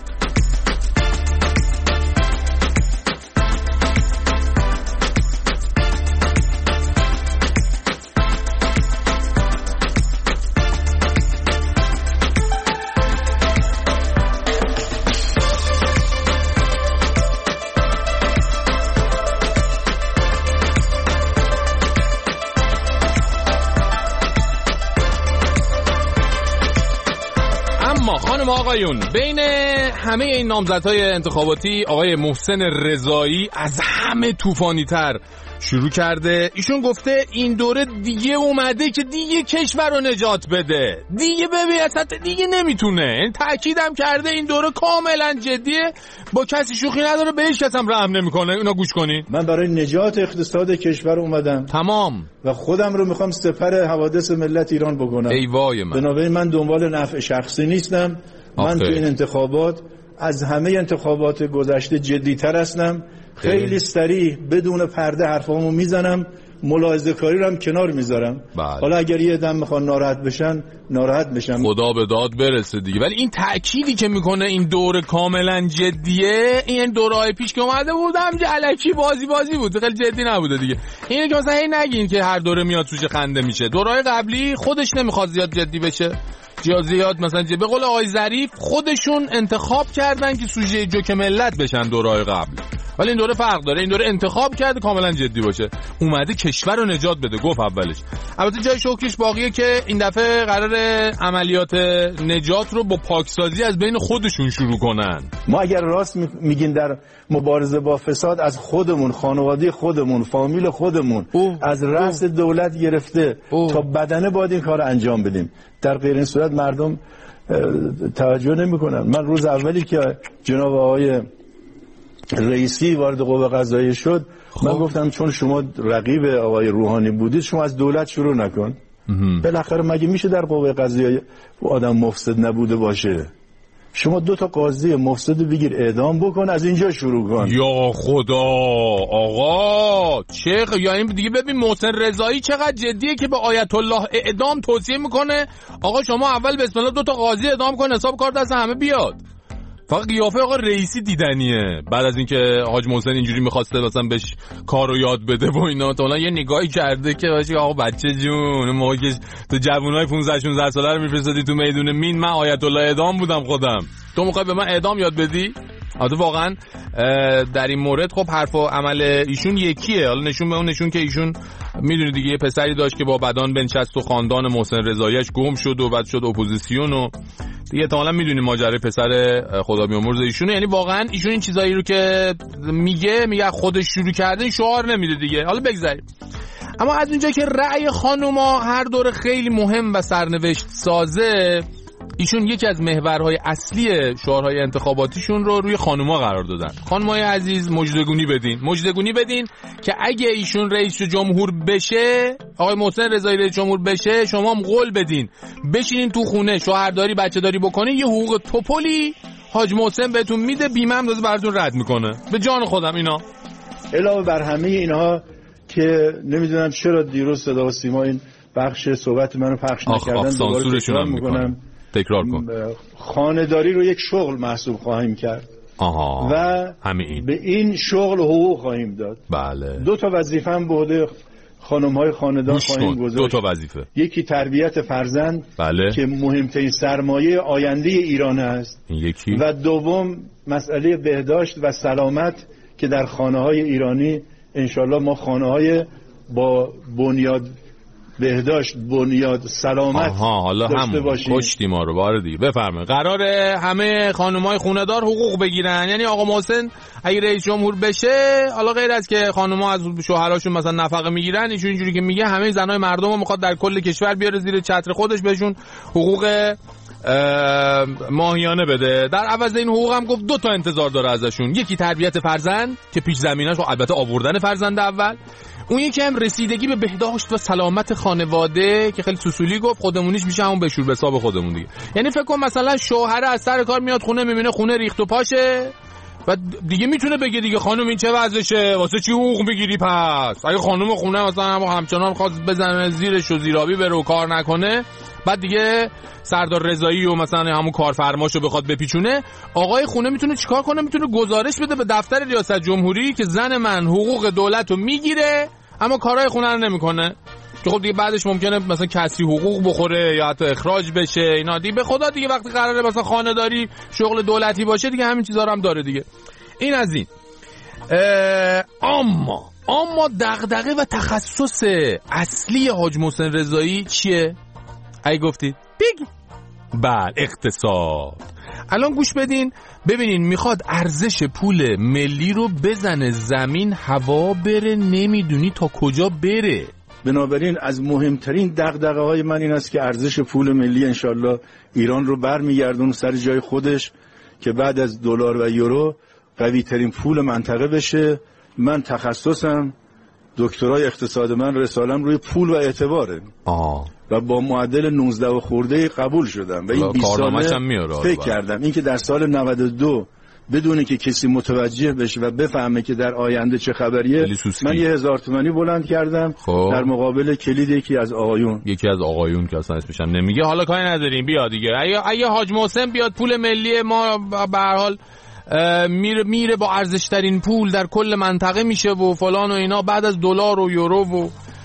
آقایون بین همه این نامزدهای انتخاباتی آقای محسن رضایی از همه طوفانی تر شروع کرده. ایشون گفته این دوره دیگه اومده که دیگه کشور رو نجات بده، دیگه ببین اصلا دیگه نمیتونه. این تأکیدم کرده این دوره کاملا جدیه، با کسی شوخی نداره، به هیچ کس هم رحم نمیکنه. اینا گوش کنین.
من برای نجات اقتصاد کشور اومدم
تمام
و خودم رو میخوام سپر حوادث ملت ایران بکنم.
ای وای من.
بنابراین من دنبال نفع شخصی نیستم. من تو این انتخابات از همه انتخابات گذشته جدی‌تر هستم. خیلی سریع بدون پرده حرفامو میزنم، ملاحظه کاری رو هم کنار میذارم. حالا اگر یه دم میخوان ناراحت بشن ناراحت بشن،
خدا به داد برسه دیگه. ولی این تأکیدی که میکنه این دوره کاملا جدیه، این دوره‌های پیش که اومده بودم الکی بازی بود، خیلی جدی نبوده دیگه. اینه که مثلا هی نگین که هر دوره میاد توش خنده میشه. دوره‌های قبلی خودش نمیخواد زیاد جدی بشه، زیاد مثلا به قول آقای ظریف خودشون انتخاب کردن که سوژه جوک ملت بشن دوره‌های قبل. ولی این دوره فرق داره. این دوره انتخاب کرده کاملا جدی باشه، اومده کشور رو نجات بده. گفت اولش البته جای شکرش باقیه که این دفعه قرار عملیات نجات رو با پاکسازی از بین خودشون شروع کنن.
ما اگر راست میگین در مبارزه با فساد از خودمون، خانواده خودمون، فامیل خودمون، از رأس دولت گرفته تا بدنه باید این کار انجام بدیم. در غیر این صورت مردم توجه نمی‌کنن. من روز اولی که جناب آقای رئیسی وارد قوه قضاییه شد من گفتم چون شما رقیب آقای روحانی بودید شما از دولت شروع نکن. بالاخره مگه میشه در قوه قضاییه آدم مفسد نبوده باشه؟ شما 2 تا قاضی مفسد بگیر اعدام بکن، از اینجا شروع کن.
یا خدا آقا یعنی دیگه ببین محسن رضایی چقدر جدیه که به آیت الله اعدام توصیه میکنه. آقا شما اول بسم الله 2 تا قاضی اعدام کن، حساب کار دست همه بیاد. فقط قیافه آقا رئیسی دیدنیه بعد از اینکه حاج محسن اینجوری می‌خواسته مثلا بهش کارو یاد بده و اینا، تا یه نگاهی کرده که باشه آقا بچه جون موقعی که تو جوونای 15 16 ساله رو میفرستادی تو میدون مین، من آیت الله اعدام بودم خودم، تو می‌خوای به من اعدام یاد بدی؟ البته واقعا در این مورد خب حرف و عمل ایشون یکیه. حالا نشون به اون نشون که ایشون میدونی دیگه یه پسری داشت که با بدان بنشست و خاندان محسن رضاییش گم شد و بعد شد اپوزیسیون و دیگه احتمالاً میدونی ماجرای پسر خدا بیامرز ایشونه. یعنی واقعا ایشون این چیزایی رو که میگه خودش شروع کرده شعار نمیده دیگه. حالا بگذاریم. اما از اونجا که رأی خانوما هر دوره خیلی مهم و سرنوشت سازه، ایشون یکی از محورهای اصلی شعارهای انتخاباتیشون رو روی خانوما قرار دادن. خانمای عزیز مجدگونی بدین که اگه ایشون رئیس جمهور بشه، آقای محسن رضایی رئیس جمهور بشه، شما هم قول بدین بشینین تو خونه شوهرداری بچه‌داری بکنین، یه حقوق توپلی حاج محسن بهتون میده، بیمه هم براتون رد میکنه. به جان خودم اینا.
علاوه بر همه اینها که نمیدونم چرا دیروز صدا و سیما این بخش صحبت منو پخش نکردن،
سانسورشون هم میکنم. تکرار کن.
خانه‌داری رو یک شغل محسوب خواهیم کرد. و
همین.
به این شغل حقوق خواهیم داد.
بله.
2 تا وظیفه هم به عهده خانم‌های خانه‌دار خواهیم گذاشت.
2 تا وظیفه.
یکی تربیت فرزند،
بله،
که مهمترین سرمایه آینده ایران است.
یکی.
و دوم مسئله بهداشت و سلامت که در خانه‌های ایرانی انشالله ما خانه‌های با بنیاد بهداشت، بنیاد سلامت
حالا
داشته باشیم.
کشتی ما رو بار دیگه. بفرمایید. قراره همه خانم‌های خونه‌دار حقوق بگیرن. یعنی آقا محسن اگه رئیس جمهور بشه، حالا غیر از که خانم‌ها از شوهراشون مثلا نفقه میگیرن، ایشون اینجوری که میگه همه زنای مردم رو میخواد در کل کشور بیاره زیر چتر خودش، بهشون حقوق ماهیانه بده. در عوض این حقوق هم گفت 2 تا انتظار داره ازشون. یکی تربیت فرزند که پیش زمینه‌اش البته آوردن فرزند اول، اون یکی هم رسیدگی به بهداشت و سلامت خانواده که خیلی سوسولی گفت، خودمونیش میشه همون بشور بساب خودمون دیگه. یعنی فکر کن مثلا شوهر از سر کار میاد خونه، میبینه خونه ریخت و پاشه و دیگه میتونه بگه دیگه خانم این چه وضعشه، واسه چی حقوق میگیری؟ پس اگه خانم خونه مثلا همچنان خواست بزنه زیرش و زیرابی بره و کار نکنه، بعد دیگه سردار رضایی و مثلا همون کارفرماشو بخواد بپیچونه، آقای خونه میتونه چیکار کنه؟ میتونه گزارش بده به دفتر ریاست جمهوری که زن من حقوق دولتو میگیره اما کارهای خونه رو نمیکنه، که خب دیگه بعدش ممکنه مثلا کسی حقوق بخوره یا حتی اخراج بشه اینا. دیگه به خدا دیگه وقتی قراره مثلا خانه‌داری شغل دولتی باشه دیگه همین چیزا رو هم داره دیگه. این از این. اما دغدغه و تخصص اصلی حاج محسن رضایی چیه؟ اگه گفتید بگی. بله، اقتصاد. الان گوش بدین ببینین، میخواد ارزش پول ملی رو بزنه زمین، هوا بره، نمیدونی تا کجا بره.
بنابراین از مهمترین دغدغه‌های من این است که ارزش پول ملی انشالله ایران رو برمیگردونه سر جای خودش، که بعد از دلار و یورو قوی ترین پول منطقه بشه. من تخصصم دکترای اقتصاد، من رسالم روی پول و اعتباره و با معدل 19 و خورده قبول شدم و این 20 ساله فکر کردم این که در سال 92 بدونی که کسی متوجه بشه و بفهمه که در آینده چه خبریه، من 1000 تومانی بلند کردم در مقابل کلید یکی از آقایون
که اصلا اسمش هم نمیگه. حالا کاری نداریم، بیا دیگه. اگه حاج محسن بیاد پول ملی ما به هر حال میره با ارزش ترین پول در کل منطقه میشه و فلان و اینا، بعد از دلار و یورو و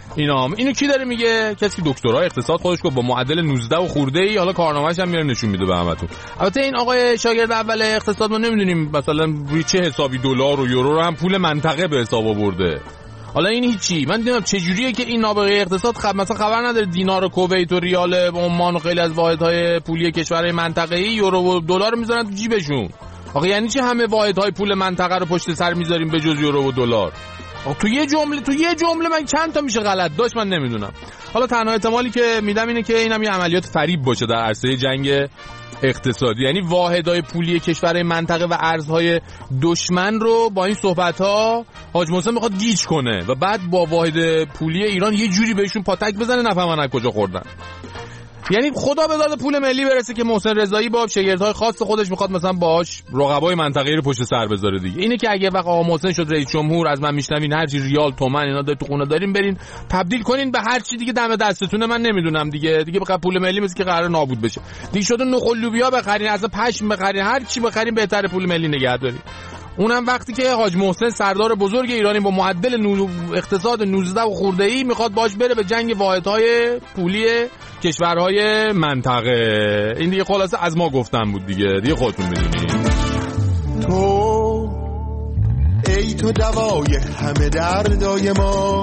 اینو کی داره میگه؟ کسی که دکترای اقتصاد خودش گفت با معدل 19 و خورده‌ای، حالا کارنامه‌اش هم میاره نشون میده به همتون. البته این آقای شاگرد اول اقتصاد ما نمیدونیم مثلا روی چه حسابی دلار و یورو رو هم پول منطقه به حساب آورده. حالا این هیچی، من نمیدونم چه جوریه که این نابغه اقتصاد مثلا خبر نداره دینار و کویت و ریال عمان و خیلی از واحدهای پولی کشورهای منطقه‌ای یورو و دلار میذارن تو جیبشون. آخه یعنی چه همه واحدهای پول منطقه رو پشت سر میذاریم به جز یورو و دلار؟ تو یه جمله من چند تا میشه غلط داشت من نمیدونم. حالا تنها احتمالی که میدم اینه که اینم یه عملیات فریب باشه در عرصه جنگ اقتصادی، یعنی واحدهای پولی کشورهای منطقه و ارزهای دشمن رو با این صحبت‌ها حاج محسن میخواد گیج کنه و بعد با واحد پولی ایران یه جوری بهشون پاتک بزنه نفهمن از کجا خوردن. یعنی خدا به داد پول ملی برسه که محسن رضایی با شاگردهای خاص خودش میخواد مثلا باهاش رقبای منطقه‌ای رو پشت سر بذاره دیگه. اینه که اگه وقت آقا محسن شد رئیس جمهور از من میشنوین هر چی ریال تومن اینا تو خونه دارین برین تبدیل کنین به هر چی دیگه دم دستتونه. من نمیدونم دیگه بخواد پول ملی مثل که قرار نابود بشه دیگه شده نخل لوبیا بخرین، از پشم بخرین، هر چی بخرین بهتره پول ملی نگه دارین. اونم وقتی که حاج محسن سردار بزرگ ایرانی با معدل اقتصاد 19 و خورده‌ای میخواد باش بره به جنگ واحدهای پولی کشورهای منطقه. این دیگه خلاصه از ما گفتن بود دیگه خودتون میدونید.
تو ای تو دوای همه دردای ما،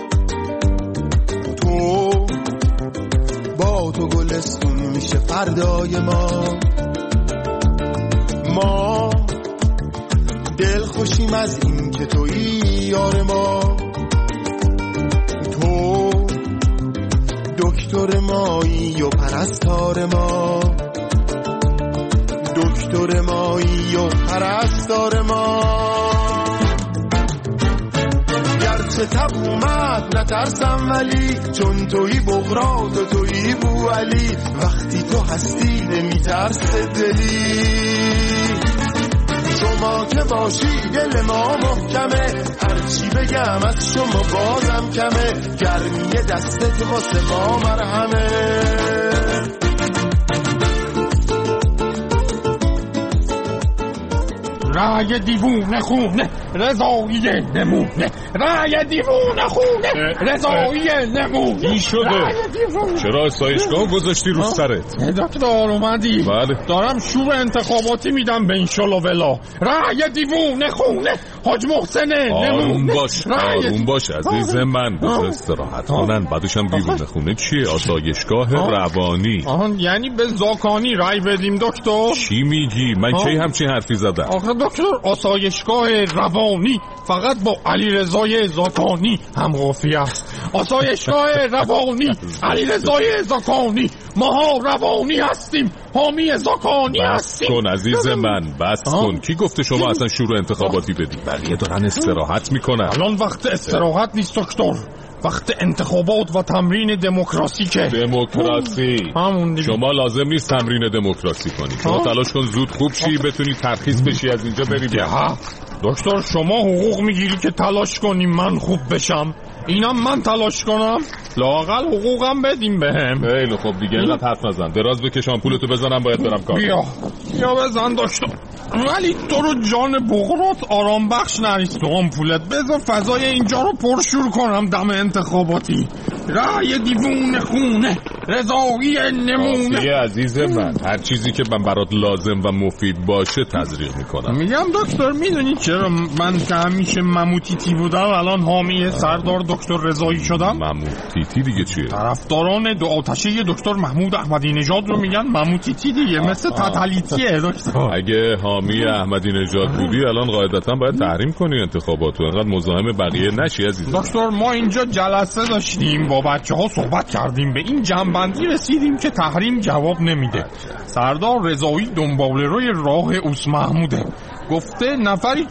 تو با تو گلستون میشه فردای ما دل خوشیم از این که تویی یار ما، تو دکتر مایی و پرستار ما، دکتر مایی و پرستار ما. گرچه تب اومد نترسم ولی چون تویی بغرات و تویی بو علی، وقتی تو هستی نمیترسه دلی. شما که باشی دل ما محکمه، هرچی بگم از شما بازم کمه، گرمی دستت واسه ما مرهمه.
رای دیوونه خونه رضایی نمونه، رای دیوونه خونه رضایی نمونه.
این شده چرا اسایشگاه گذاشتی رو سرت؟
دکتر اومدی؟
بله
دارم شور انتخاباتی میدم به این شلوولا. رای دیوونه خونه حاج محسن نمونه.
آروم باش عزیز من، بذار استراحت کنن. بعدش هم دیوونه خونه چیه؟ آسایشگاه روانی.
یعنی به زاکانی رای بدیم دکتر؟
چی میگی؟ من کی همچین حرفی زدم؟
آخه دکتر آسایشگاه روانی فقط با علیرضای زاکانی هم قافیه است. آسایشگاه روانی علیرضای زاکانی، ماها روانی هستیم، حامی زاکانی هستیم.
بس کن عزیز من، بس کن. کی گفته شما اصلا شروع انتخاباتی بدی؟ بقیه دارن استراحت میکنن.
الان وقت استراحت نیست دکتر، وقت انتخابات و تمرین دموکراسی. که
دموکراسی شما لازم نیست تمرین دموکراسی کنی. شما تلاش کن زود خوب شی، بتونی ترخیص بشی از اینجا بری بیرون.
دکتر شما حقوق میگیری که تلاش کنی من خوب بشم، اینم من تلاش کنم؟ لااقل حقوقم بدیم بهم.
خیلی خب دیگه اینقدر حرف نزن، دراز بکش آمپولتو بزنم، باید برم کار.
بیا بزن دکتر. ولی تو رو جان بغرات آرام بخش نریست تو آمپولت. بذار فضای اینجا رو پرشور کنم دم انتخاباتی. رای دیوونه خونه رضایی نمونه.
دیگه عزیز من، هر چیزی که من برات لازم و مفید باشه تزریق میکنم.
میگم دکتر میدونی چرا من که همیشه مموتیتی بودم الان حامی سردار دکتر رضایی شدم؟
مموتیتی دیگه چیه؟
طرفداران دو آتشه دکتر محمود احمدی نژاد رو میگن مموتیتی دیگه، مثل تتلیتیه دکتر.
اگه حامی احمدی نژاد بودی الان قاعدتا باید تحریم کنی انتخاباتو، انقدر مزاحم بقیه نشی عزیز.
دکتر ما اینجا جلسه داشتیم، با بچه‌ها صحبت کردیم، به این جنبندی رسیدیم که تحریم جواب نمیده. سردار رضایی دنباله‌روی راه اوس محموده، گفته نفری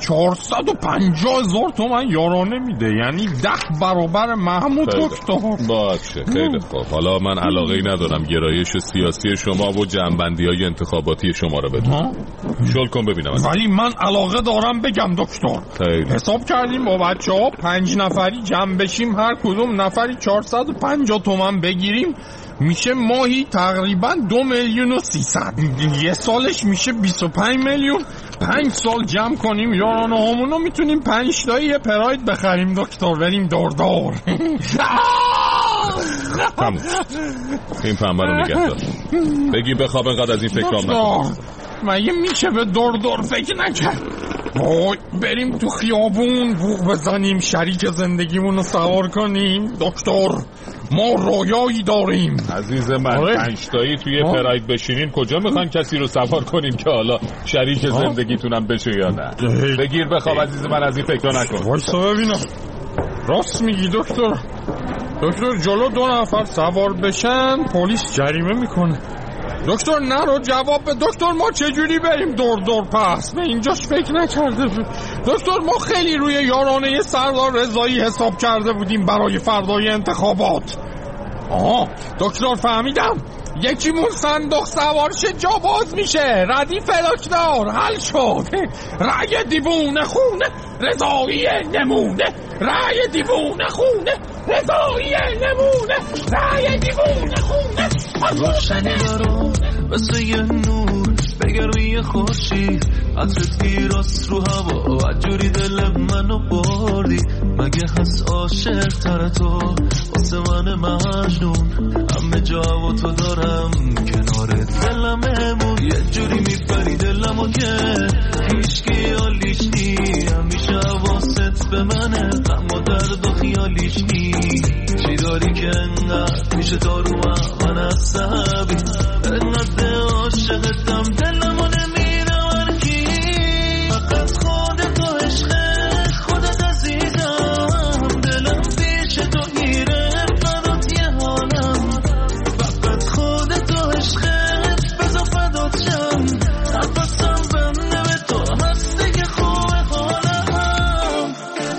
450,000 تومان یارانه میده، یعنی 10 برابر محمود دکتر.
باشه خیلی خوب. حالا من علاقه‌ای ندارم گرایش سیاسی شما و جنبندی‌های انتخاباتی شما رو بدونم. شل کن ببینم.
ولی من علاقه دارم بگم دکتر. حساب کردیم با بچه‌ها 5 نفری جمع بشیم، هر کدوم نفری 450 تومان بگیریم، میشه ماهی تقریبا 2,300,000. یه سالش میشه 25 میلیون. 5 سال جمع کنیم یارانه همونو میتونیم 5 تایی پراید بخریم دکتر، بریم دور.
تموم. این پنبه رو نگه دار. بگی بخواب، انقدر از این فکرام نکن.
مگه میشه به دور فکر نکرد؟ وای بریم تو خیابون بوق بزنیم، شریک زندگیمون رو سوار کنیم. دکتر ما رویایی داریم.
عزیز من 5 تایی توی پراید بشینین، کجا میخوان کسی رو سوار کنین که حالا شریک زندگیتونم بشه یا نه؟ بگیر بخواب عزیز من، از این فکر نکن.
وایسا ببینم. راست میگی دکتر. جلو 2 نفر سوار بشن پلیس جریمه میکنه. دکتر نرو جواب به. دکتر ما چجوری بریم دور پس؟ به اینجاش فکر نکرده بود. دکتر ما خیلی روی یارانه سردار رضایی حساب کرده بودیم برای فردای انتخابات. دکتر فهمیدم یکیمون صندوق سوار شه جا باز میشه. ردیف دکتر حل شد. رأی دیوونه خونه رضایی نمونه. رأی دیوونه خونه رضایی نمونه. رأی دیوونه خونه.
روشنی دارم مثل یه نور بگر روی خورشید، عطرت گیراست رو هوا و جوری دل منو بردی. مگه هست عاشق تر تو واسه من مجنون؟ همه جا و تو دارم کنار دلم همون. یه جوری میبری دلمو که هیچکی حالیش نی. همیشه حواست به منه، غم و درد و خیالیش نی. چی داری که انقدر میشه دارو من از صحبی؟ انقدر عاشقتم دلمو نمیره ورکی. فقط خودت و عشق خودت عزیزم. دلم پیش تو گیره فدات یه حالم. فقط خودت و عشقت بزا فدات شم. نفسم بنده به تو هست دیگه خوبه حالم.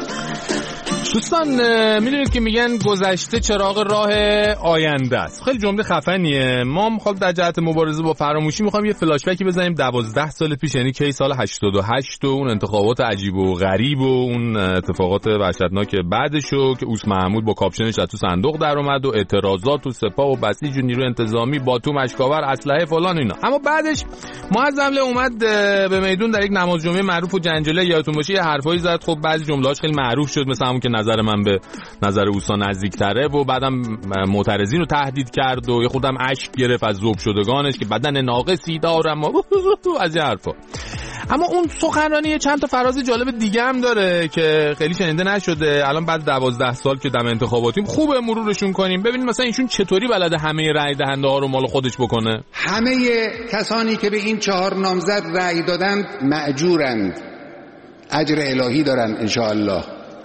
دوستان میدونید که میگن گذشته چراغ راه آینده است. خیلی جمله خفنیه. ما میخوام در جهت مبارزه با فراموشی میخوام یه فلاش بکی بزنیم 12 سال پیش، یعنی کی سال 88 و اون انتخابات عجیب و غریب و اون اتفاقات وحشتناک بعدشو که اوس محمود با کاپشنش از تو صندوق در اومد و اعتراضات و سپاه و بسیج و نیرو انتظامی با تو مشکاور اسلحه فلان اینا. اما بعدش معظم حمله اومد به میدون در یک نماز جمعه معروف و جنجاله، یادتون باشه یه حرفایی زد. خب بعضی جمله‌هاش خیلی معروف شد، مثلا همون که نظر من به نظر اوسا نزدیک‌تره و بعدم معترضین رو تهدید کرد و یه خودم اشک گرفت از ذوب شدگانش که بدن ناقصی دارم و از این حرفا. اما اون سخنرانی چند تا فراز جالب دیگه هم داره که خیلی شنیده نشده. الان بعد 12 سال که دم انتخاباتیم خوبه مرورشون کنیم، ببینیم مثلا ایشون چطوری بلده همه رأی دهنده ها رو مال خودش بکنه.
همه کسانی که به این 4 نامزد رأی دادند مأجورند، اجر الهی دارن انشاءالله.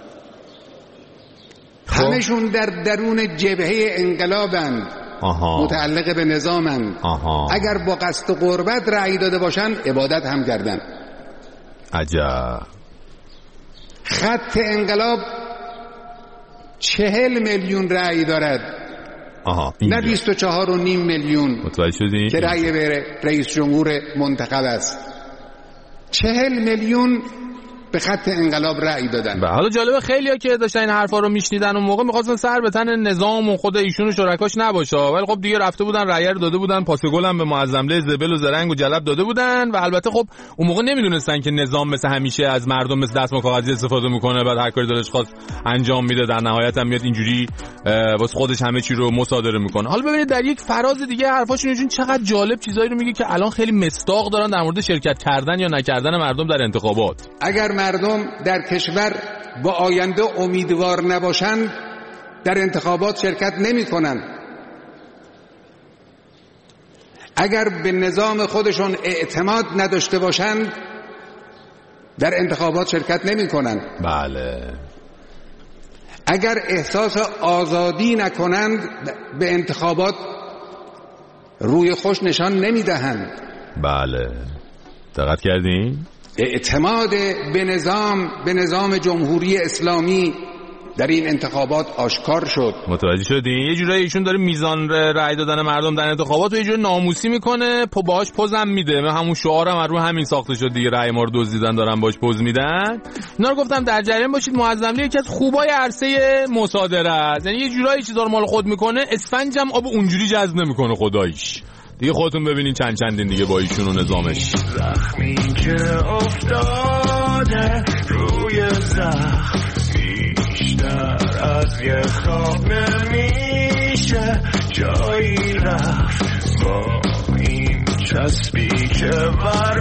همشون در درون جبهه انقلابند، متعلق به نظامند. اگر با قصد و قربت رأی داده باشن عبادت هم کردن.
عجب.
خط انقلاب 40 میلیون رأی دارد، نه 24.5 میلیون که رأی به رئیس جمهور منتخب است. 40 میلیون به خط انقلاب رأی دادن.
حالا جالبه خیلیا که داشتن این حرفا رو میشنیدن اون موقع می‌خواستن سر به تن نظام و خود ایشون و شرکاش نباشه، ولی خب دیگه رفته بودن رأی رو داده بودن، پاس گل هم به معظمله زبل و زرنگ و جلب داده بودن. و البته خب اون موقع نمیدونستن که نظام مثل همیشه از مردم مثل دستمال کاغذی استفاده میکنه، بعد هر کاری دلش خواست انجام میده، در نهایت هم میاد اینجوری واسه خودش همه چی رو مصادره میکنه. حالا ببینید در یک فراز دیگه حرفاشون چقدر جالب چیزایی رو میگه که الان خیلی مصداق دارن در مورد شرکت کردن یا نکردن مردم در انتخابات.
اگر مردم در کشور با آینده امیدوار نباشند در انتخابات شرکت نمی کنند. اگر به نظام خودشون اعتماد نداشته باشند در انتخابات شرکت نمی کنند.
بله.
اگر احساس آزادی نکنند به انتخابات روی خوش نشان نمی دهند.
بله. دقت کردین؟
اعتماد به نظام جمهوری اسلامی در این انتخابات آشکار شد.
متوجه شدین؟ یه جورایی ایشون داره میزان رأی دادن مردم در انتخابات و یه جور ناموسی میکنه، باهاش پوزم میده. همون شعارم رو همین ساخته شد دیگه، رأی ما رو دزدیدن دارن باهاش پوز میدن. اینا رو گفتم در جریان باشید. معظملی یکی از خوبای عرصه مصادره است، یعنی یه جورایی چیزا رو مال خود میکنه، اسفنجم آب اونجوری جذب نمیکنه خداییش. دیگه خودتون ببینین چندین دیگه با ایشون و نظامش.
زخمی که افتاده روی زخم بیشتر از یه خواب نمیشه
میشه جایی رفت با این چسبی که بر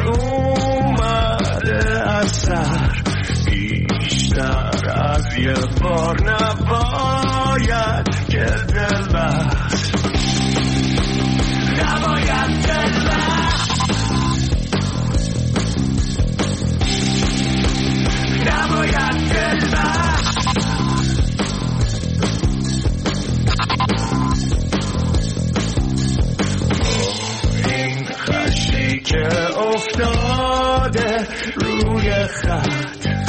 اومده از سر بیشتر از یه بار نباید که دل بست نباید دل بست نباید دل بست که افتاده روی خط